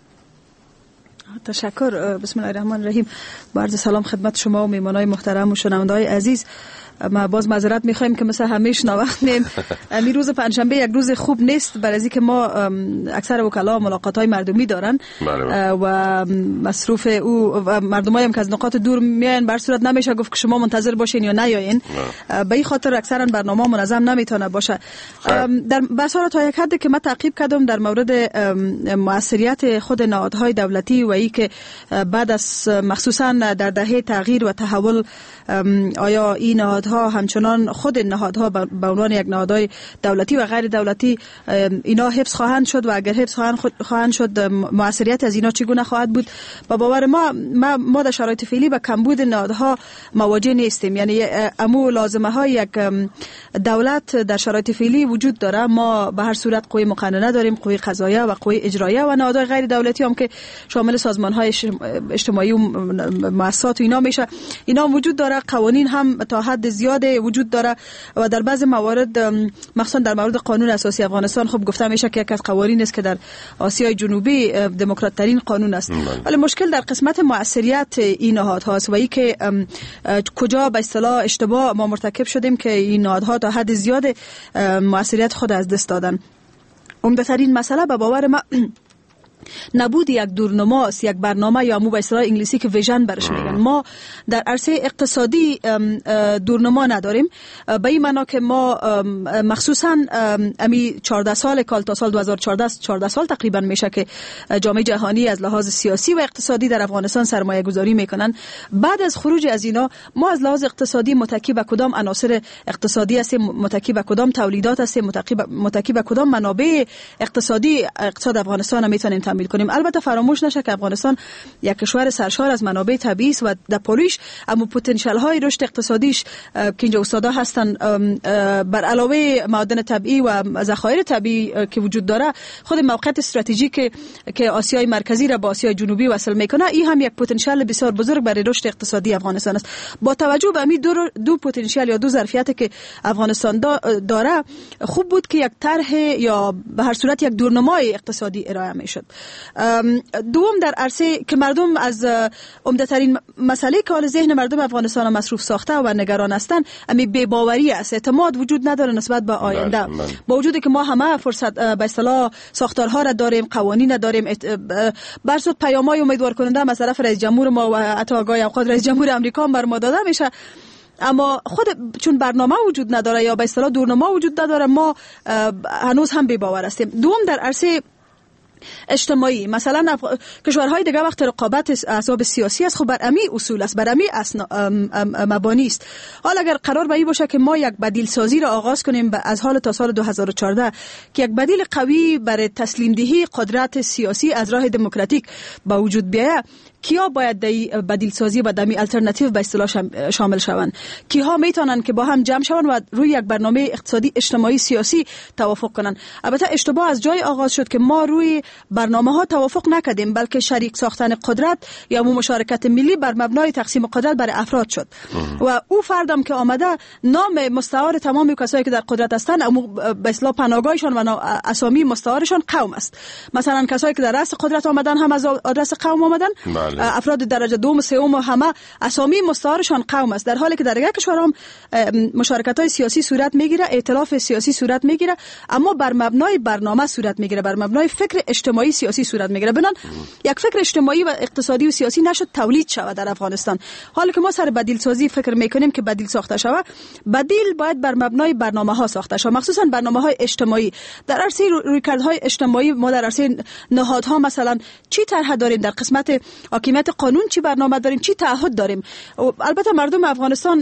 تشکر. بسم الله الرحمن الرحیم. با عرض سلام خدمت شما و میمانای محترم و شنونده‌های عزیز. ما باز معذرت میخوایم که مثل همیشه ناوقت میم. می روز پنجشنبه یک روز خوب نیست برای اینکه ما اکثر وکلا ملاقات‌های مردمی دارن و مصروف او و مردمایی هم که از نقاط دور میاین، بر صورت نمیشه گفت که شما منتظر باشین یا نیاین. به این خاطر اکثرا برنامه منظم نمیتونه باشه. در بسیار تا یک حدی که من تعقیب کردم در مورد موثریت خود نهادهای دولتی و ای که بعد از مخصوصا در دهه تغییر و تحول آیا این نهادها همچنان خود نهادها به عنوان یک نهادهای دولتی و غیر دولتی اینا حفظ خواهند شد و اگر حفظ خواهند شد موثریت از اینا چگونه خواهد بود؟ با باور ما ما, ما در شرایط فعلی به کمبود نهادها مواجه نیستیم. یعنی امو لازمه های یک دولت در شرایط فعلی وجود داره. ما به هر صورت قوه مقننه داریم، قوه قضاییه و قوه اجراییه و نهادهای غیر دولتی هم که شامل سازمان های اجتماعی و مؤسسات و اینا میشه. اینا وجود داره. قوانین هم تا حد زیاد وجود داره و در بعض موارد مخصوصا در مورد قانون اساسی افغانستان خب گفته میشه که یک از قوانین است که در آسیای جنوبی دموکرات ترین قانون است، ولی مشکل در قسمت مؤثریت این نهادهاست و ای که کجا به اصطلاح اشتباه ما مرتکب شدیم که این نهادها تا حد زیاد مؤثریت خود از دست دادن. عمده‌ترین مسئله به باور ما نبود یک دورنماست، یک برنامه یا مو به اصطلاح انگلیسی که ویژن برش میگن. ما در عرصه اقتصادی دورنما نداریم، به این معنا که ما مخصوصا امی چهارده سال کال تا سال دو هزار و چهارده چهارده سال تقریبا میشه که جامعه جهانی از لحاظ سیاسی و اقتصادی در افغانستان سرمایه گذاری میکنن. بعد از خروج از اینا ما از لحاظ اقتصادی متکی به کدام عناصر اقتصادی هستیم، متکی به کدام تولیدات هستیم، متکی به کدام منابع اقتصادی اقتصاد افغانستان میتونیم تامین کنیم. البته فراموش نشه که افغانستان یک کشور سرشار از منابع طبیعی است و در پولیش اما پتانسیل های رشد اقتصادیش که اینجا استادا هستن بر علاوه معادن طبیعی و ذخایر طبیعی که وجود داره، خود موقعیت استراتژیک که آسیای مرکزی را با آسیای جنوبی وصل میکنه، این هم یک پتانسیل بسیار بزرگ برای رشد اقتصادی افغانستان است. با توجه به همین دو دو پتانسیل یا دو ظرفیت که افغانستان داره، خوب بود که یک طرح یا به هر صورت یک دورنمای اقتصادی ارائه میشد. دوم در عرصه که مردم از عمده‌ترین مسئله که حال ذهن مردم افغانستان مصروف ساخته و نگران هستند، امی بی‌باوری است، اعتماد وجود نداره نسبت به آینده. با وجودی که ما همه فرصت به اصطلاح ساختارها را داریم، قوانین را داریم، بر صورت پیام‌های امیدوار کننده از طرف رئیس جمهور ما و حتی گاهی اوقات رئیس جمهور آمریکا بر ما داده میشه، اما خود چون برنامه وجود نداره یا به اصطلاح دورنما وجود نداره، ما هنوز هم بی‌باور هستیم. دوم در عرصه اجتماعی، مثلا کشورهای دیگه وقت رقابت احزاب سیاسی است، خب بر امی اصول است، بر امی مبانی است. حالا اگر قرار به این باشه که ما یک بدیل سازی را آغاز کنیم از حال تا سال دو هزار و چهارده که یک بدیل قوی برای تسلیم دهی قدرت سیاسی از راه دموکراتیک با وجود بیاید، کیا باید در بدیل سازی و دمی الټرناتیو به اصطلاح شامل شوند؟ کیها میتونن که با هم جمع شوند و روی یک برنامه اقتصادی اجتماعی سیاسی توافق کنند؟ البته اشتباه از جای آغاز شد که ما روی برنامه ها توافق نکردیم، بلکه شریک ساختن قدرت یا مشارکت ملی بر مبنای تقسیم قدرت برای افراد شد و او فردم که آمده نام مستعار تمام کسایی که در قدرت هستند به اصطلاح پناهگاهشان و اسامی مستعارشان قوم است. مثلا کسایی که در رأس قدرت آمدن هم از آدرس قوم آمدن، افراد درجه دوم و سوم و همه اسامی مستعارشان قوم است، در حالی که در یک کشور هم مشارکت‌های سیاسی صورت میگیره، ائتلاف سیاسی صورت میگیره، اما بر مبنای برنامه صورت میگیره، بر مبنای فکر اجتماعی سیاسی صورت میگیره. بنان یک فکر اجتماعی و اقتصادی و سیاسی نشد تولید شود در افغانستان. حالی که ما سر بدیل سازی فکر میکنیم که بدیل ساخته شود، بدیل باید بر مبنای برنامه ها ساخته شود، مخصوصا برنامه های اجتماعی. در عرصه رویکردهای اجتماعی ما در عرصه نهادها مثلا چی طرح داریم، در قسمت حاکمیت قانون چی برنامه داریم، چی تعهد داریم. البته مردم افغانستان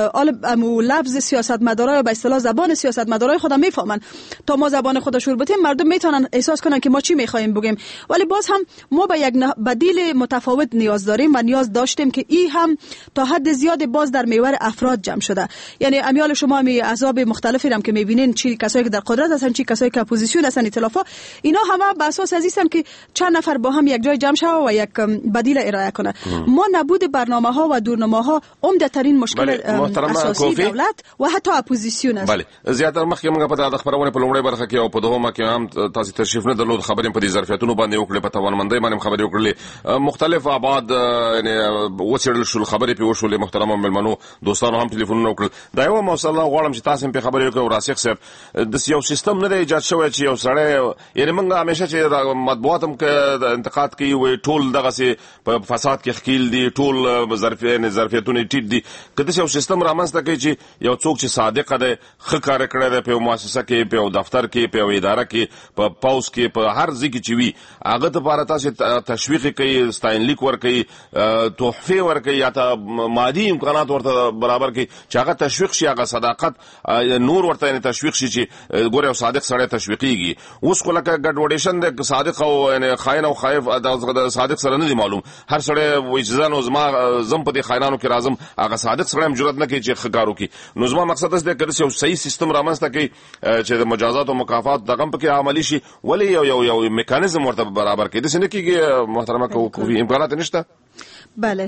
آل لفظ سیاستمدارای به اصطلاح زبان سیاستمدارای خود میفهمن. تا ما زبان خود شور بتیم مردم میتونن احساس کنن که ما چی میخوایم بگیم، ولی باز هم ما به یک بدیل متفاوت نیاز داریم و نیاز داشتیم که این هم تا حد زیاد باز در محور افراد جمع شده. یعنی امیال شما می احزاب مختلفی هم که میبینین، چی کسایی که در قدرت هستن، چی کسایی که اپوزیسیون هستن، ائتلافا، اینا همه بر اساس از هستن که چند نفر با هم یک جای جمع شوند و یک بدیل ارائه کنه. ما نبود برنامه‌ها و دورنماها عمده‌ترین مشکل اساسی دولت و حتی اپوزیسیون است. بله، زیاتره مخکې موږ په دغه خبرونه په لومړی برخه کې او په دوهمه کې هم تاسو تشریف نه درلود، خبرې په دې ظرفیتونو باندې وکړې، په توانمندۍ باندې خبرې وکړلې، مختلف ابعاد یعنی وڅېړل شول، خبرې په وشولې، محترم ملمنو دوستانو هم ټلیفونونه وکړل. دا یو مسله غواړم چې تاسو په خبرې وکړو راسخ صاحب، د یو سیستم نه دی ایجاد شوی چې یو سړی، یعنی موږ همیشه چې مطبوعات هم کې انتقاد کوي وي ټول دغه سي په فساد کې خکیل دي، ټول ظرفیت ظرفیتونه ټیټ دي. کله چې یو سیستم رامنځته کوي چې یو څوک چې صادق دی، ښه کار کړی دی په مؤسسه کې، په دفتر کې، په اداره کې، په پاوس کې، په هر ځای کې چې وي، هغه ته لپاره تاسو تشویق کوي، ستاینلیک ورکوي، تحفې ورکوي یا ته مادي امکانات ورته برابر کوي چې هغه تشویق شي، هغه صداقت نور ورته یعنی تشویق شي چې ګوره یو صادق سړی تشویقیږي. اوس خو لکه ګډوډیشن د صادق او یعنی خاین او خایف د صادق سره نه دی معلوم. هر سړی وایي چې زه نو زما زم په دې خاینانو کې راځم، هغه صادق سړی هم جرأت نه کوي چې ښه کار وکړي. نو زما مقصد دا دی که یو صحیح سیستم رامنځته کوي چې د مجازات او مکافات دغه هم پکې عملي شي، ولې یو یو یو میکانیزم ورته برابر کړي. داسې نه کېږي محترمه کوفي، امکانات نشته؟ بله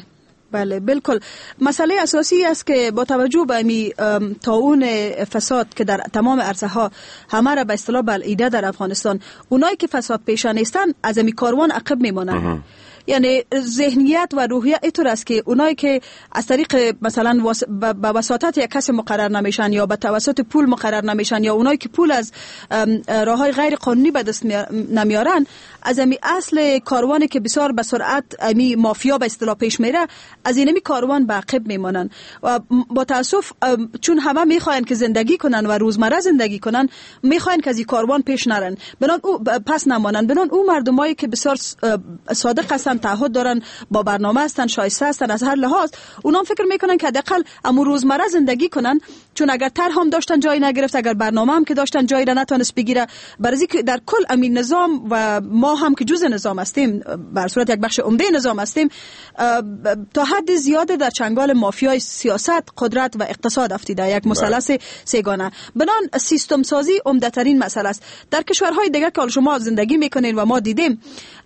بله بالکل. مسئله اساسی است که با توجه به می طاعون فساد که در تمام عرصه ها همه را به اصطلاح بلعیده در افغانستان، اونایی که فساد پیشه نیستن از می کاروان عقب میمونن. یعنی ذهنیت و روحیه اینطور است که اونایی که از طریق مثلا وس... به وساطت یک کسی مقرر نمیشن یا به توسط پول مقرر نمیشن یا اونایی که پول از راههای غیر قانونی به دست نمیارن، از امی اصل کاروانی که بسیار به سرعت امی مافیا به اصطلاح پیش میره، از اینمی کاروان به عقب میمونن و با تاسف چون همه میخواین که زندگی کنن و روزمره زندگی کنن، میخواین که از این کاروان پیش نرن، بنان او پس نمانن. بنان او مردمایی که بسیار صادق هستن، تعهد دارن، با برنامه هستن، شایسته هستن از هر لحاظ، اونام فکر میکنن که حداقل امو روزمره زندگی کنن، چون اگر طرح هم داشتن جای نگرفت، اگر برنامه هم که داشتن جای را نتونست بگیره، برای که در کل امین نظام و ما هم که جزء نظام هستیم، بر صورت یک بخش عمده نظام هستیم، تا حد زیاده در چنگال مافیای سیاست، قدرت و اقتصاد افتیده، یک مثلث سه‌گانه. بنان سیستم سازی عمده ترین مسئله است. در کشورهای دیگر که شما زندگی میکنین و ما دیدیم،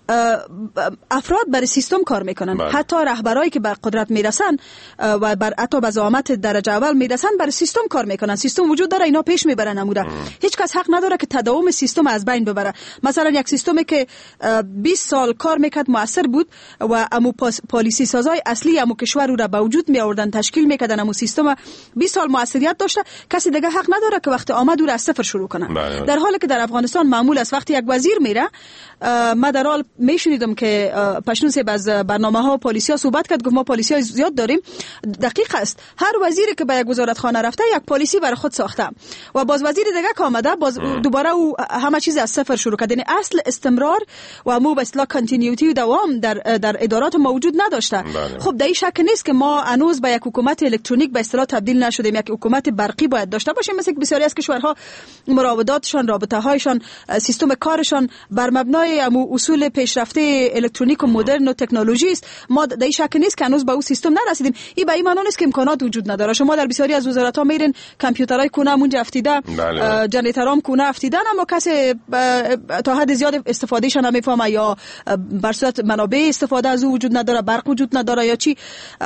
افراد برای سیستم کار میکنن. بله. حتی رهبرایی که به قدرت میرسن و بر حتی به زعامت درجه اول میرسن، برای سیستم کار میکنن. سیستم وجود داره، اینا پیش میبرن نموده. هیچ کس حق نداره که تداوم سیستم از بین ببره. مثلا یک سیستمی که بیست سال کار میکرد، موثر بود و امو پالیسی سازای اصلی امو کشور رو را به وجود می آوردن، تشکیل میکردن، امو سیستم بیست سال موثریت داشته، کسی دیگه حق نداره که وقتی آمد او را از صفر شروع کنه. بله. در حالی که در افغانستان معمول است وقتی یک وزیر میره، ما در حال میشنیدم که پشنوس از برنامه ها و پالیسی ها صحبت کرد، گفت ما پالیسی های زیاد داریم. دقیق است، هر وزیری که به یک وزارتخانه رفته یک پالیسی برای خود ساخته و باز وزیر دیگه که آمده باز دوباره او همه چیز از صفر شروع کرد. یعنی اصل استمرار و مو به اصطلاح کانتینیوتی و دوام در در ادارات موجود نداشته. بله. خب در این شک نیست که ما هنوز به یک حکومت الکترونیک به اصطلاح تبدیل نشدیم، یک حکومت برقی باید داشته باشیم. مثل بسیاری از کشورها مراوداتشان، رابطه هایشان، سیستم کارشان بر مبنای اصول پیشرفته الکترونیک و مدرن و تکنولوژی است. ما در این شک نیست که هنوز به اون سیستم نرسیدیم. این به این معنی نیست که امکانات وجود نداره. شما در بسیاری از وزارت‌ها میرین کامپیوترهای کونه اونجا افتیده، جنریترام کونه افتیدن، اما کسی تا حد زیاد استفادهش نمیفهمه یا بر صورت منابع استفاده از او وجود نداره، برق وجود نداره یا چی.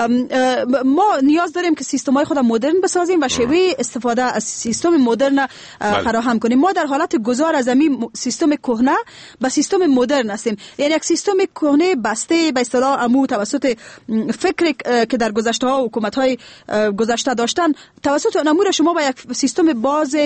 ما نیاز داریم که سیستم‌های خود مدرن بسازیم و شیوه استفاده از سیستم مدرن فراهم کنیم. ما در حالت گذار از این سیستم کهنه به سیستم مدرن هستیم. یعنی یک سیستم کهنه بسته به اصطلاح امو توسط فکر که در گذشته ها حکومت های گذشته داشتن، توسط امور شما با یک سیستم باز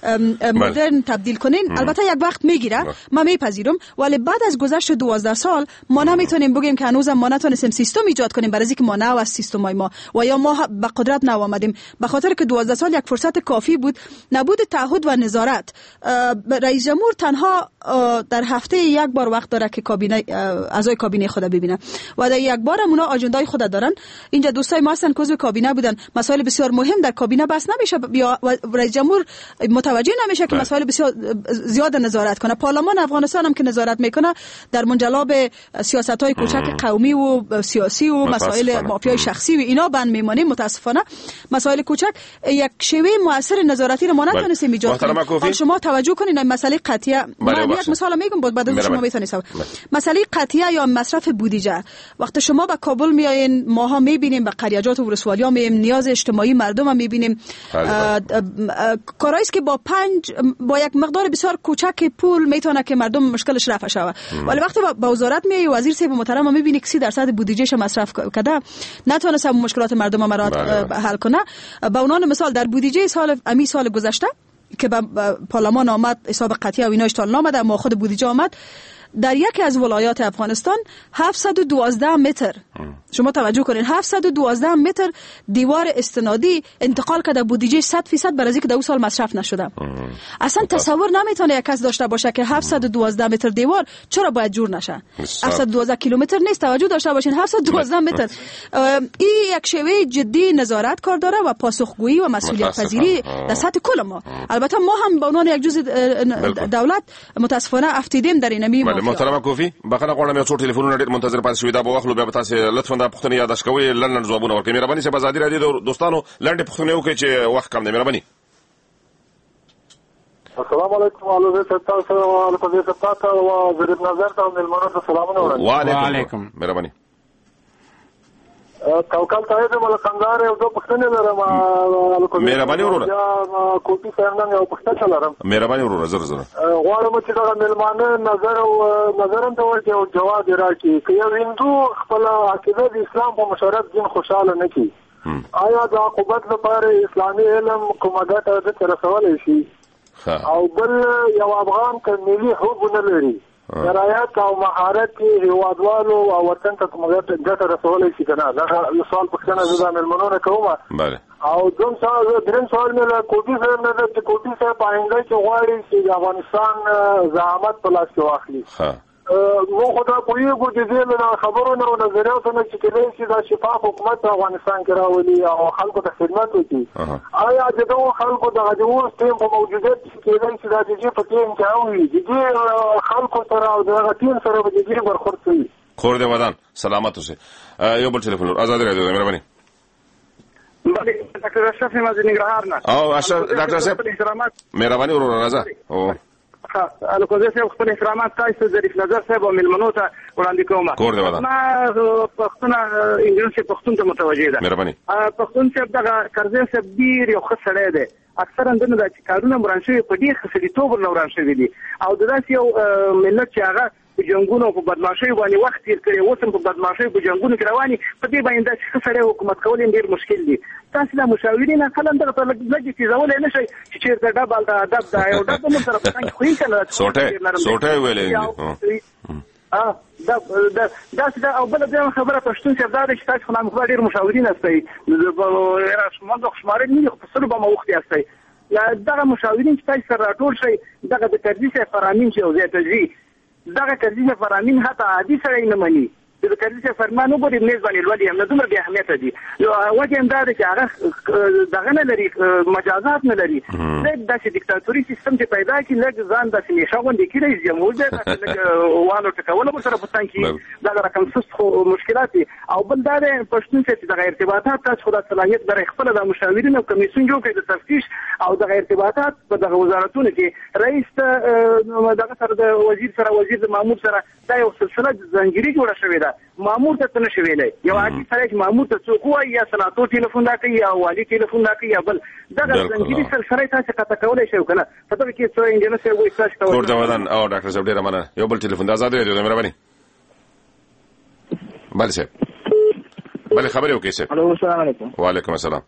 مدرن تبدیل کنین، البته یک وقت میگیره، ما میپذیرم، ولی بعد از گذشت دوازده سال ما نمیتونیم بگیم که هنوز ما نتونستیم سیستم ایجاد کنیم، برای اینکه ما نو از سیستم های ما و یا ما به قدرت نو آمدیم، به خاطر که دوازده سال یک فرصت کافی بود. نبود تعهد و نظارت. رئیس جمهور تنها در هفته یک بار وقت داره که کابینه اعضای کابینه خود ببینه و در یک بار اونا آجندای خود دارن. اینجا دوستای ما هستن که عضو کابینه بودن، مسائل بسیار مهم در کابینه بحث نمیشه یا رئیس جمهور متوجه نمیشه که مسائل بسیار زیاد نظارت کنه. پارلمان افغانستان هم که نظارت میکنه در منجلاب سیاست‌های کوچک قومی و سیاسی و مسائل مافیای شخصی و اینا بند میمانیم. متاسفانه مسائل کوچک یک شیوه موثر نظارتی رو ما نتونستیم ایجاد کنیم. شما توجه کنین این مسئله قطعیه. من یک مثال میگم بعد از شما میتونید مسئله قطعیه یا مصرف بودجه. وقتی شما به کابل میایین، ماها میبینیم به قریجات و ولسوالی‌ها میایم، نیاز اجتماعی مردم هم میبینیم، کارهایی که با پنج با یک مقدار بسیار کوچک پول میتونه که مردم مشکلش رفع شود. ولی وقتی با وزارت میای وزیر صاحب محترم میبینی که سی درصد بودجهش مصرف کرده، نتونسته مشکلات مردم ما حل کنه. به عنوان مثال در بودجه سال امی سال گذشته که به پارلمان آمد حساب قطعی و اینا اشتال نامده، ما خود بودجه آمد، در یکی از ولایات افغانستان هفتصد و دوازده متر، شما توجه کنین، هفتصد و دوازده متر دیوار استنادی انتقال کرده بودجه صد درصد برای اینکه در اون سال مصرف نشده. اصلا تصور نمیتونه یک کس داشته باشه که هفتصد و دوازده متر دیوار چرا باید جور نشه. هفتصد و دوازده کیلومتر نیست، توجه داشته باشین، هفتصد و دوازده متر. این یک شیوه جدی نظارت کار داره و پاسخگویی و مسئولیت پذیری در سطح کل ما. البته ما هم به عنوان یک جزء دولت متاسفانه افتیدیم در این می. محترم کوفی بخنه غواړم یو څو ټلیفونونه ډېر منتظر پاتې شوي، دا به واخلو، بیا به تاسې لطفا دا پوښتنې یاداښت کوئ، لنډ ځوابونه ورکړئ. مهرباني صاحب ازادي راډیو د دوستانو لنډې پوښتنې وکړئ چې وخت کم دی. مهرباني. السلام علیکم علوزه تاسو او قضیه تاسو او ضرب نظر ته ملمنو ته سلامونه وړاندې. وعلیکم. مهرباني. توکل طاهر ملکندار یو دوه پوښتنې لرم. مهرباني وروره. کوټي صاحب نن یو پوښتنه لرم. مهرباني وروره زر زر. غواړم چې دغه مېلمانه نظر او نظر هم ته ورکړي او جواب یې راکړي که یو هندو خپله عقیده د اسلام په مشرف دین خوشحاله نه کړي آیا د عقوبت لپاره اسلامي علم کومه ګټه ده چې رسولی شي؟ او بل یو افغان که ملي حب نه لري درایت او مهارت کې هېوادوالو او وطن ته کومه ګټه رسولی شي که نه؟ دغه سوال پوښتنه زه د مېلمنو نه کوم. او دوم سوال درېیم سوال مې له کوټي صاحب نه ده چې کوټي صاحب په آینده کې غواړي چې د افغانستان زعامت په لاس کې واخلي. موږ خو دا پوهېږو چې دې له خبرو نه او نظریاتو نه چې کېدای شي دا شفاف حکومت په افغانستان کې راولي او خلکو ته خدمت وکړي. آیا د دغو خلکو دغه د اوس ټیم په موجودیت کې کېدای شي دا د دې په ټیم کې هم وي د دې خلکو سره او د هغه ټیم سره به د دې برخورد کوي؟ کور دې ودان سلامت اوسئ. یو بل ټلیفون ازادي راډیو ده مهرباني. بله ډاکټر اشرف یم از ننګرهار نه. او اشرف ډاکټر صاحب مهرباني وروره راځه. او الکوزي صاحب خپل احترامات تاسو ظریف نظر صاحب او مېلمنو ته وړاندې کوم. کور دې ودان. ما پښتون انجنیر صاحب پښتون ته متوجه ده. مهرباني. پښتون صاحب دغه کرزي صاحب ډېر یو ښه سړی دی. اکثرا دنه د کارونه مران شوي په ډېر ښه سړیتوب ورنه وران شوي دي او د داسې یو ملت چې هغه په جنګونو او په بدماشیو باندې وخت تېر کړی اوس هم په بدماشیو په جنګونو کې رواني په دې باندې داسې ښه سړی حکومت کول یې ډېر مشکل دي. تاسو دا مشاورین اقلا دغه ته لږ تیزولی نه شئ چې چېرته ډب هلته ادب ده یو ډب به موږ سره په څنګ کې خوښي که نه سوټی ویلی داسې ده. او بله دویمه خبره پښتون صاحب دا ده چې تاسو خو نامخوا ډېر مشاورین هستئ ما د شمارل نه دي خو په سلو به موختې هستئ. دغه مشاورین چې تاسو سره راټول شئ دغه د کرزي صاحب فرامین چې یو ځای ته ځي دغه کرزي صاحب فرامین حتی عادي سړی نه مني. د کرزي صاحب فرمان وګورئ میز باندې لولي هم نه دومره بې اهمیته دي. وجه هم دا ده چې هغه دغه نه لري مجازات نه لري. لږ داسې دیکتاتوري سیستم چې پیدا کړي لږ ځان داسې نیشه غوندې کړی جمهور دی داسې لږ والو ټکوله ورسره په څنګ کې دغه رقم سست خو مشکلات دي. او بل دا دی پښتون صاحب چې دغه ارتباطات تاسو خو دا صلاحیت لرئ خپله د مشاورین او کمیسیون جوړ کړئ د تفتیش او دغه ارتباطات په دغه وزارتونو کې رئیس ته دغه سره د وزیر سره وزیر د مامور سره دا یو سلسله زنجیري جوړه شوې ده. مامور ته څه نشي ویلی یو عادي سړی چې مامور ته څوک ووایي یا سناتور ټلیفون دا کوي یا والي ټلیفون دا کوي یا بل دغه زنجیري سلسله تاسو قطع کولی شئ که نه په دغه کې څو انجینر صاحب وایي تاسو ته کور ته ودان. او ډاکټر صاحب ډېره مننه. یو بل ټلیفون د ازادي راډیو ده مهرباني. بله صاحب بله خبرې وکړئ صاحب. الو السلام علیکم. وعلیکم السلام.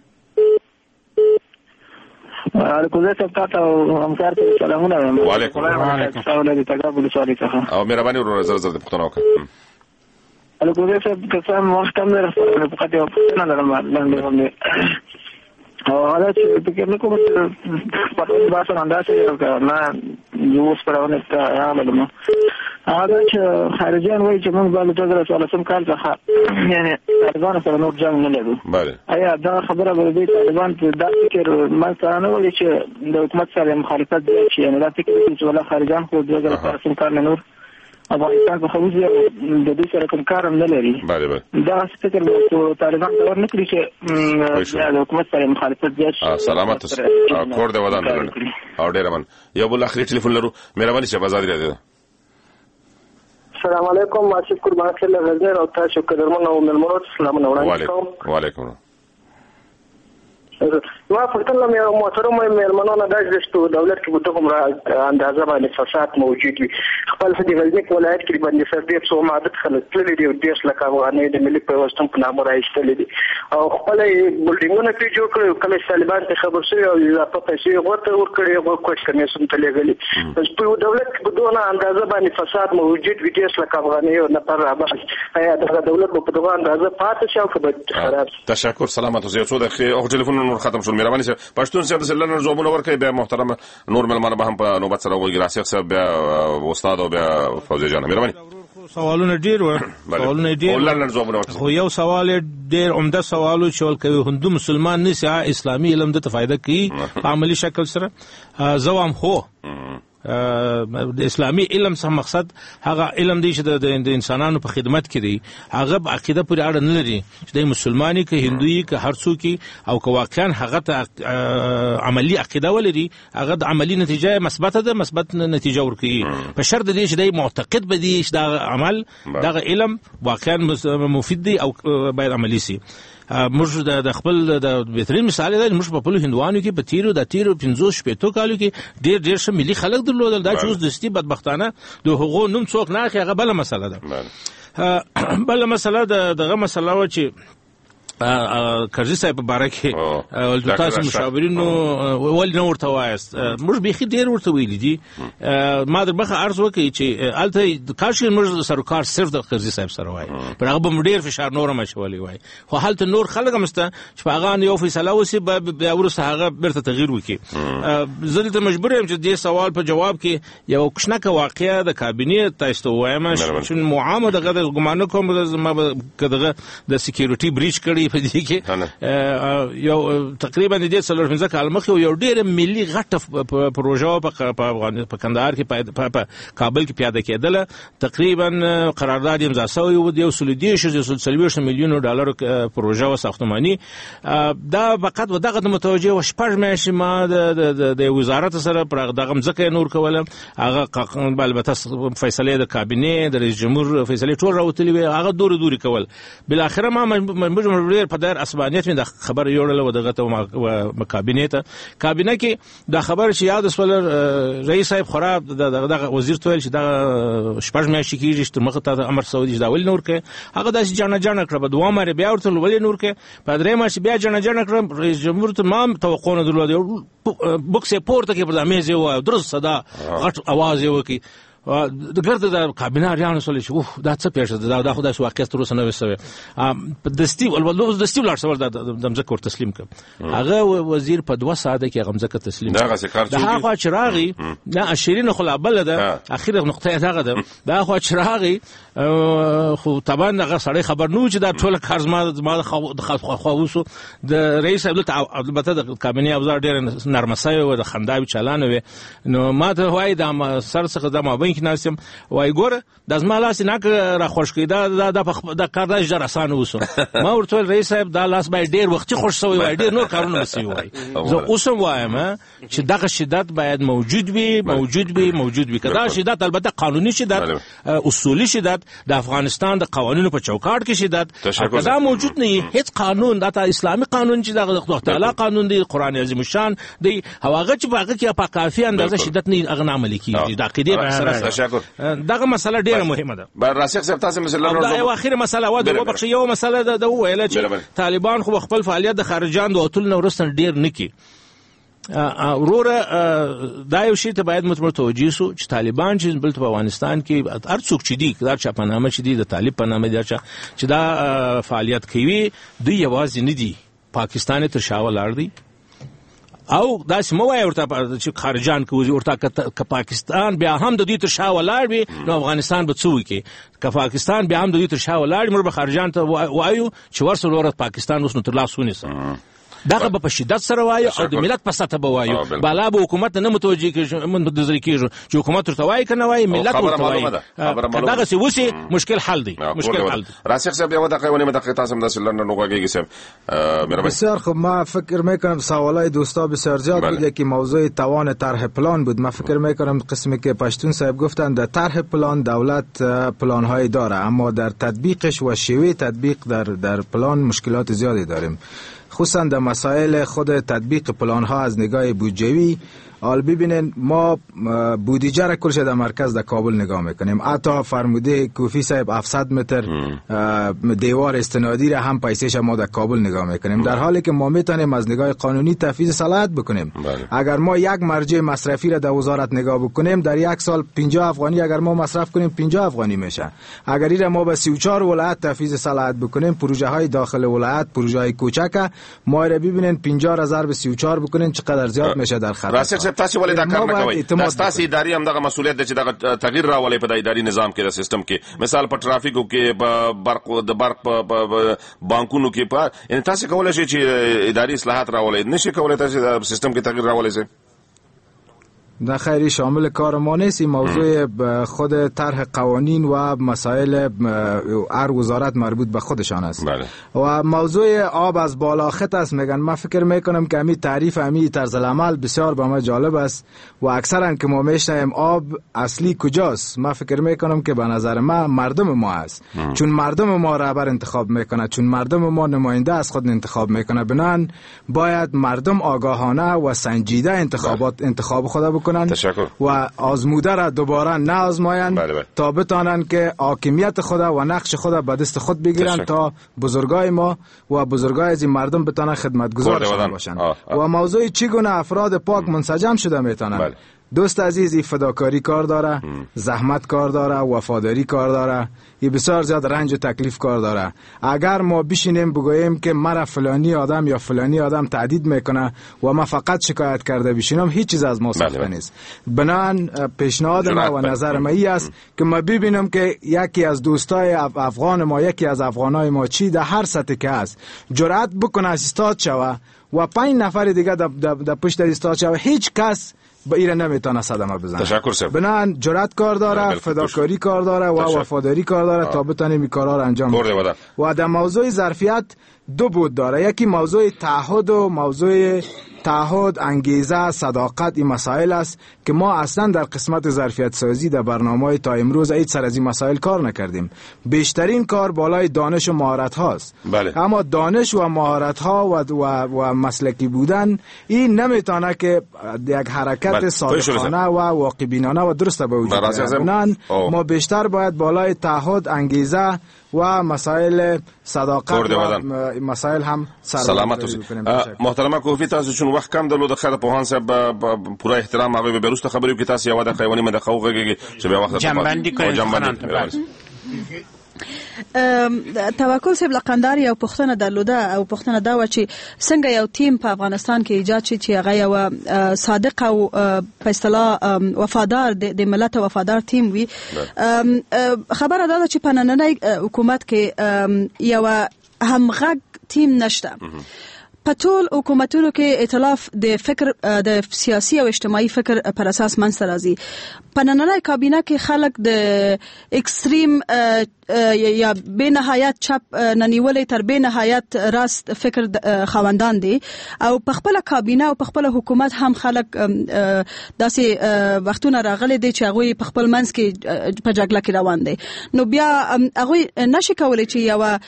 الکوزي صاحب تاسو همکار ته سلامونه وایم. وعلیکم السلام. او مهرباني وروره زر زر د پوښتنه وکړه. الکوزي صاحب که څه وخت هم نه رسېږي فقط یو پوښتنه لرم لاندې باندې او حالا چې فکر نه کوم چې پټول باسه اندازه یو نه یو سپراونه ته راغلم هغه چې خارجيان وایي چې موږ باندې دوه زره څلورم کال څخه یعنی طالبان سره نور جنگ نه لرو. آیا دا خبره به د طالبان په دا فکر ما سره نه ولې چې د حکومت سره مخالفت دي چې یعنی دا فکر چې ولا خارجيان خو دوه زره څلورم کال نه نور افغانستان په خروج د دې سره کوم کار هم نه لري. بله بله دا فکر مو طالبان دا ورنه کړی چې د حکومت سره مخالفت دي. سلامت اوسئ. کور دې ودان او ډېره من. یو بل اخري ټلیفون لرو مهرباني صاحب ازادي راډیو. السلام علیکم آصف قربان خیل غزنیر او تاسو قدرمن او ملمنو سلامونه وړاندې کوم. وعلیکم ما پوښتنه مې محترم مېلمنو نه دا چې په دولت کې به دومره اندازه باندې فساد موجود وي خپل د غزنی ولایت کې باندې سردې څو ماده خلک تللي دي او دیش لکه افغانۍ د ملي پیوستون په نامه راایستلې دي او خپل بلډینګونه کې جوړ کړي کله طالبان ته خبر شوی او اضافه پیسې ورته ورکړي او کوښښ کوي سم تلګلي په دولت کې به دومره اندازه باندې فساد موجود وي دیش لکه افغانۍ او نه پر راځي آیا د دولت په دغه اندازه پاتې شو که خراب. تشکر سلامت اوسئ. څو دقیقې او ټلیفون نور ختم شول مهرباني صاحب. پښتون صاحب د سلنه ځوابونه ورکړي بیا محترم نور ملمانه به هم په نوبت سره وګوري. راسخ صاحب بیا استاد او بیا فوزي جان مهرباني. سوالونه ډیر و سوالونه ډیر ولنه ځوابونه ورکړي. خو یو سوال ډیر عمده سوال چې ول کوي هندو مسلمان نه سي اسلامي علم د فائدہ کوي په عملی شکل سره زوام هو د اسلامي علم څخه مقصد هغه علم دی چې د انسانانو په خدمت کې دی، هغه په عقیده پورې اړه نه لري چې د مسلمانۍ که هندوی که هر څوک او که واقعا هغه ته عملی عقیده ولري، هغه د عملی نتیجه مثبت ده، مثبت نتیجه ورکوي په شرط دی چې د معتقد بدی چې دا عمل دغه علم واقعا مفید دی او باید عملی سي. موږ د خپل د بهترین مثال دی، موږ په خپل هندوانو کې په تیرو د تیرو پنځوس شپېتو کالو کې ډېر ډېر ښه ملي خلک درلودل. دا چې اوس دستي بدبختانه د هغو نوم څوک نه اخلي، هغه بله مسله ده. بله مسله دغه مسله وه چې کرزي صاحب په باره کې د تاسو مشاورینو ولې نه ورته وایاست؟ موږ بیخي ډېر ورته ویلي دي. ما در مخه عرض وکړي چې هلته کاش موږ سروکار صرف د کرزي صاحب سره وایي، پر هغه به مو ډېر فشار نور هم اچولی وایي، خو هلته نور خلک هم شته چې په هغه یو فیصله وسي، بیا وروسته هغه بیرته تغییر وکړي. زه دلته مجبور یم چې دې سوال په جواب کې یو کوچنکه واقعه د کابینې تاسو ته ووایم، چې معامه دغه د ګمان کوم زما که دغه د سکیورټي بریچ کړي په دې کې یو تقریبا د دې څلور پنځه کال مخکې یو ډېره ملي غټه پروژه په کندهار کې په کابل کې پیاده کېدله، تقریبا قرارداد امضا شوی و، یو سل دېرش یو سل څلوېښت میلیونو ډالرو پروژه وه ساختماني. دا فقط و دغه د متوجه و شپږ میاشتې ما د وزارت سره پر دغه مځکه یې نور کوله، هغه البته فیصلې د کابینې د رئیس جمهور فیصلې ټول راوتلې وې، هغه دورې دورې کول. بالاخره ما مجبور په دغه اسبانیت مې د خبر یوړله و دغه ته کابینې ته. کابینه کې دا خبر چې یاد سول رئیس صاحب خورا دغه وزیر ته ویل چې دا شپږ میاشتې کېږي چې مخه ته امر سعودي چې دا ولې نور کوي، هغه داسې جاڼه جاڼه کړه. په دوه ماره بیا ورته ولې نور کوي، په درې ماشي بیا جاڼه جاڼه کړه. رئیس جمهور ته ما توقع نه درلوده، بوکس یې پورته کړ، پر میز یې ووایه، درست صدا غټ اواز یې وکړي. د ګرد د کابینه ریان سول چې اوه دا څه پیښه ده، دا خو داسې واقعیت تر اوسه نه وي سوی. دستي ولولو دستي ولاړ سول د مځکه ور تسلیم کړ. هغه وزیر په دوه ساعته کې هغه مځکه تسلیم کړ. دا هغه چې راغی نه شیرین خو لا بل ده، اخیره نقطه دغه ده. دا خو چې راغی خو طبعا هغه سړی خبر نو چې دا ټول کار زما زما خواوسو د رئیس البته د کابینه افزار ډېر نرمسای او د خنداوي چالان وي. نو ما ته وای دا سر څخه د مابین کې ناسم وای ګوره د زما لاس نه را خوش کیدا د د کار د جر اسانه وسو. ما ورته رئیس صاحب دا لاس باید ډېر وخت خوش شوی وای، ډېر نور کارونه وسی وای. زه اوسم وایم چې دغه شدت باید موجود وي موجود وي موجود وي کدا شدت البته قانوني شدت اصولي شدت د افغانستان د قوانینو په چوکاټ کې شدت کدا موجود نه هیڅ قانون د اسلامي قانون چې د خدای تعالی قانون دی، قران عظیم شان دی، هغه چې هغه کې په کافي اندازه شدت نه اغنا عملي کیږي. د عقیده په سره دغه مسله ډیره مهمه ده. بر راسخ صاحب تاسو مثلا دا یو اخیره مسله و، د وبخښ یو مسله ده د ویل چې طالبان خو خپل فعالیت د خارجان د وتل نو ورستن ډیر نکي. وروره دا یو شی ته باید متوجه شو چې طالبان چې بل په افغانستان کې هر څوک چې دی دا چې په نامه چې دی د طالب په نامه دی چې دا فعالیت کوي، دوی یوازې نه دي، پاکستان تر شا ولاړ دی. او دا سمو وای ورته چې خارجان کوي ورته ک پاکستان بیا هم د دې تر شا ولاړ وي، نو افغانستان به څه وکړي؟ ک پاکستان بیا هم د دې تر شا ولاړ موږ به خارجان ته وایو چې ورسره ورته پاکستان اوس نو تر لاس ونیسه. دغه په شدت سره وایو او د ملت په سطح به وایو. بالا به حکومت نه متوجه کیږي، من د ذری کیږي چې حکومت ورته وایي کنه وایي، ملت ورته وایي. دغه څه وسی مشکل حل دی، مشکل حل دی. راسخ صاحب یو دقیقه ونیمه دقیقه تاسو هم د سلند نوغاږي صاحب میرا بسیار خب. ما فکر میکنم سوالای دوستا بسیار زیاد بود که موضوع توان طرح پلان بود. من فکر میکنم قسمی که پشتون صاحب گفتن در طرح پلان دولت پلان های داره، اما در تطبیقش و شیوه تطبیق در در پلان مشکلات زیادی داریم، خصوصا در مسائل خود تطبیق پلان ها از نگاه بودجوی. حال ببینین ما بودجه را کلش در مرکز در کابل نگاه میکنیم، حتی فرموده کوفی صاحب هفتصد متر دیوار استنادی را هم پیسش ما در کابل نگاه میکنیم، در حالی که ما میتونیم از نگاه قانونی تفویض صلاحیت بکنیم. اگر ما یک مرجع مصرفی را در وزارت نگاه بکنیم، در یک سال پنجاه افغانی اگر ما مصرف کنیم پنجاه افغانی میشه. اگر این ما به سی و چهار ولایت تفویض صلاحیت بکنیم، پروژه های داخل ولایت، پروژه های کوچک، ما را ببینین پنجاه هزار به سی و چهار بکنین چقدر زیاد میشه در خرج. تاسو ولې دا کار نه کوي؟ تاسو اداري هم دغه مسولیت ده چې دغه تغییر راولي په د اداري نظام کې، د سیستم کې، مثال په ټرافیکو کې، په برق د برق په بانکونو کې، په ان تاسو کولای شئ چې اداري اصلاحات راولي، نشي کولای تاسو د سیستم کې تغییر راولي؟ نه خیلی شامل کار ما نیست. این موضوع خود طرح قوانین و مسائل هر وزارت مربوط به خودشان است. بله. و موضوع آب از بالا خط است میگن. من فکر میکنم که امی تعریف امی طرز العمل بسیار به ما جالب است و اکثرا که ما میشنیم آب اصلی کجاست، من فکر میکنم که به نظر ما مردم ما است. ام. چون مردم ما رهبر انتخاب میکنه، چون مردم ما نماینده از خود انتخاب میکنه، بنان باید مردم آگاهانه و سنجیده انتخابات بله. انتخاب خود بکنن تشکر. و آزموده را دوباره نه آزماین بله بله. تا بتانن که حاکمیت خود و نقش خود به دست خود بگیرن تشکر. تا بزرگای ما و بزرگای از این مردم بتانن خدمتگزار باشن. آه آه. و موضوع چگونه افراد پاک منسجم شده میتونن بله. دوست عزیزی فداکاری کار داره، ام. زحمت کار داره، وفاداری کار داره، این بسیار زیاد رنج و تکلیف کار داره. اگر ما بشینیم بگوییم که مرا فلانی آدم یا فلانی آدم تهدید میکنه و ما فقط شکایت کرده بشینم، هیچ چیز از ما ساخته نیست. بنان پیشنهاد ما و نظر ما این است که ما ببینم که یکی از دوستای افغان ما، یکی از افغانای ما چی در هر سطح که است جرأت بکنه استاد شوه و پنج نفر دیگه در پشت استاد شوه، هیچ کس با ایره نمیتونه صدمه بزنه. تشکر سر. بنان جرأت کار داره، فداکاری کار داره و وفاداری کار داره تا بتونیم این کارا رو انجام بدیم. و در موضوع ظرفیت دو بود داره، یکی موضوع تعهد و موضوع تعهد، انگیزه، صداقت، این مسائل است که ما اصلا در قسمت ظرفیت سازی در برنامه تا امروز هیچ سر از این مسائل کار نکردیم. بیشترین کار بالای دانش و مهارت هاست. بله. اما دانش و مهارت ها و, و, و مسلکی بودن این نمیتونه که یک حرکت بله. صادقانه و واقع بینانه و درست به وجود بیاید. ما بیشتر باید بالای تعهد، انگیزه و مسائل صداقت و مسائل هم سلامت محترم کوفی، تاسو چون وخت کم درلود خیر په هان صاحب پورا احترام هغه به بیرسته خبرې کې تاسو یو د خیوانی مده خوغه چې به وخت جنبندی کړئ. توکل صاحب لقندار یو پښتنه درلوده او پښتنه دا و چې څنګه یو تیم په افغانستان کې ایجاد شي چې هغه یو صادق او په اصطلاح وفادار د ملت وفادار تیم وي. خبره دا ده چې په نننۍ حکومت کې یو همغږ تیم نشته. په ټول حکومتونو کې ائتلاف د فکر د سیاسي او اجتماعي فکر پر اساس منځته راځي. په نننۍ کابینه کې خلک د اکستریم یا به نهایت چپ ننیولې تر به نهایت راست فکر خواندان دي او په خپل کابینه او په خپل حکومت هم خلک داسې وختونه راغلي دي چې هغه په خپل منځ کې په جګړه کې روان دي. نو بیا هغه نشي کولای چې یو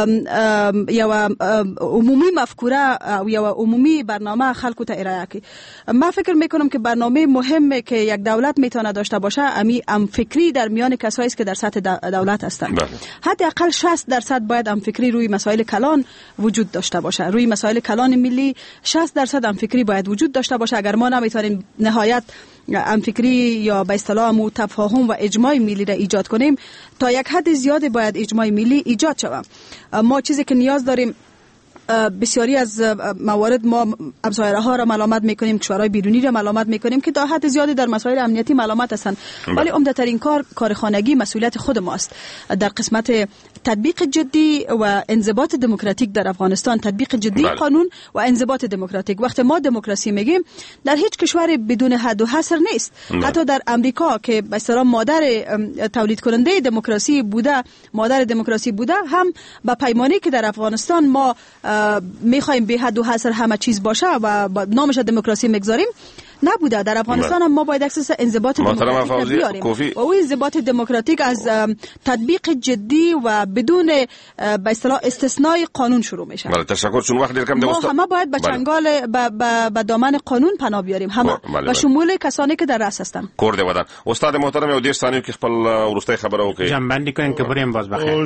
یو عمومی مفکوره او یو عمومی برنامه خلکو ته ارائه کړي. ما فکر میکنم که برنامه مهمه که یک دولت میتونه داشته باشه امی ام فکری در میان کسایی است که در سطح دولت هستند. حتی اقل شصت درصد باید ام فکری روی مسائل کلان وجود داشته باشه. روی مسائل کلان ملی شصت درصد ام فکری باید وجود داشته باشه. اگر ما نمیتونیم نهایت ام فکری یا به اصطلاح مو تفاهم و اجماع ملی را ایجاد کنیم، تا یک حد زیادی باید اجماع ملی ایجاد شود. ما چیزی که نیاز داریم، بسیاری از موارد ما همسایه ها را ملامت میکنیم، کشورهای بیرونی را ملامت میکنیم که تا حد زیادی در مسائل امنیتی ملامت هستند، ولی عمده ترین کار کار خانگی مسئولیت خود ماست. در قسمت تطبیق جدی و انضباط دموکراتیک در افغانستان، تطبیق جدی بله. قانون و انضباط دموکراتیک. وقتی ما دموکراسی میگیم در هیچ کشور بدون حد و حصر نیست. بله. حتی در امریکا که به اصطلاح مادر تولید کننده دموکراسی بوده، مادر دموکراسی بوده، هم با پیمانی که در افغانستان ما میخوایم به حد و حصر همه چیز باشه و نامش دموکراسی میگذاریم، نبوده. در افغانستان هم ما باید اکسس انضباط دموکراتیک بیاریم و او انضباط دموکراتیک از تطبیق جدی و بدون به اصطلاح استثنای قانون شروع میشه. بله تشکر. چون وقت دیر کم ما همه باید به چنگال به دامن قانون پناه بیاریم، همه و شمول کسانی که در رأس هستن. کورده ودان استاد محترم یو دیر ثانیه که خپل ورسته خبره وکړي جنبندی کړئ که بریم باز بخیر.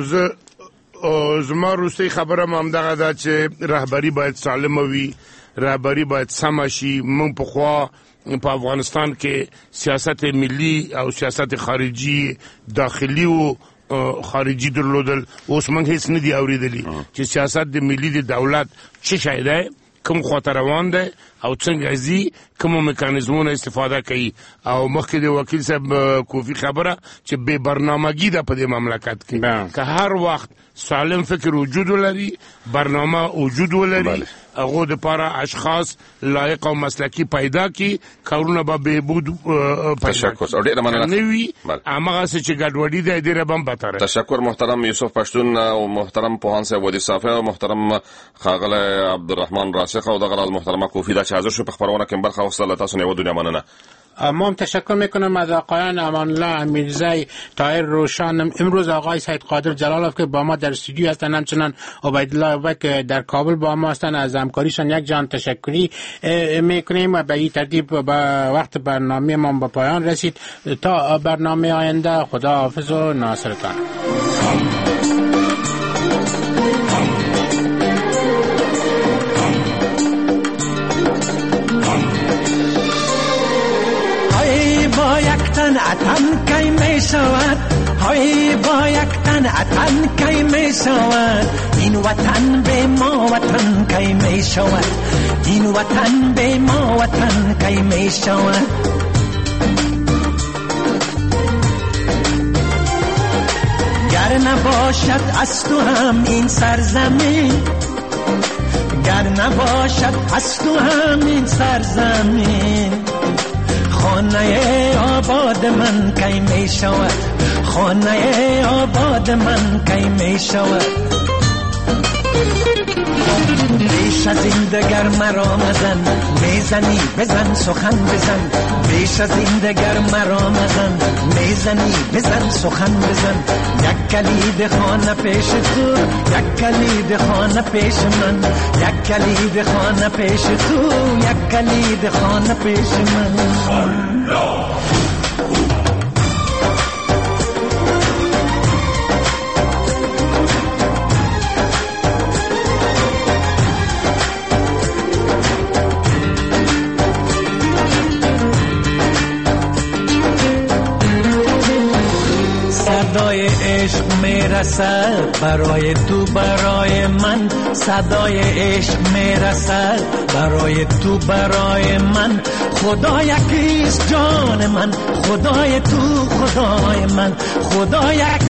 زما روسي خبره هم دغه ده چې رهبری باید سالم وي، رهبری باید سم شي. مونږ په خوا په افغانستان کې سیاست ملی او سیاست خارجي داخلي او خارجي درلودل، اوس مونږ هیڅ نه دی اوریدلی چې سیاست د ملی د دولت څه شی دی، کوم خواته روان دی او څنګه ځي، کوم میکانیزمونه استفاده کوي. او مخکې د وکیل صاحب کوفی خبره چې بې برنامه‌ګي ده په دې مملکت کې، که هر وخت سالم فکر وجود ولري، برنامه وجود ولري غود پارا اشخاص لایق او مسلکی پیدا کی کارونه به بهبود تشکر او ډیره مننه نوی امغه چې ګډوډي د ډیره بم بتره تشکر محترم یوسف پښتون او محترم پوهان صاحب ودی صافی او محترم خاغله عبدالرحمن راسخ او دغه المحترمه کوفی دا چې حاضر شو په خبرونه کې برخه واخیستله تاسو نه و دنیا مننه ما هم تشکر میکنم از آقایان امان الله امیرزی طاهر روشن امروز آقای سید قادر جلالov که با ما در استودیو هستند همچنان عبیدالله بک در کابل با ما هستند از همکاریشان یک جان تشکری میکنیم و به این ترتیب با وقت برنامه ما به پایان رسید تا برنامه آینده خدا حافظ و ناصرتان اتن کی می شود های با یک تن اتن کی می شود این وطن به ما وطن کی می شود این وطن به ما وطن کی می شود گر نباشد از تو هم این سرزمین گر نباشد از تو هم این سرزمین خانه آباد من کی می شود خانه آباد من کی می شود بیش از این دگر مرا مزن میزنی بزن سخن بزن بیش از این دگر مرا مزن میزنی بزن سخن بزن یک کلید خانه پیش تو یک کلید خانه پیش من یک کلید خانه پیش تو یک کلید خانه پیش من صدای عشق میرسد برای تو برای من صدای عشق میرسد برای تو برای من خدا یکیست جان من خدای تو خدای من خدا یک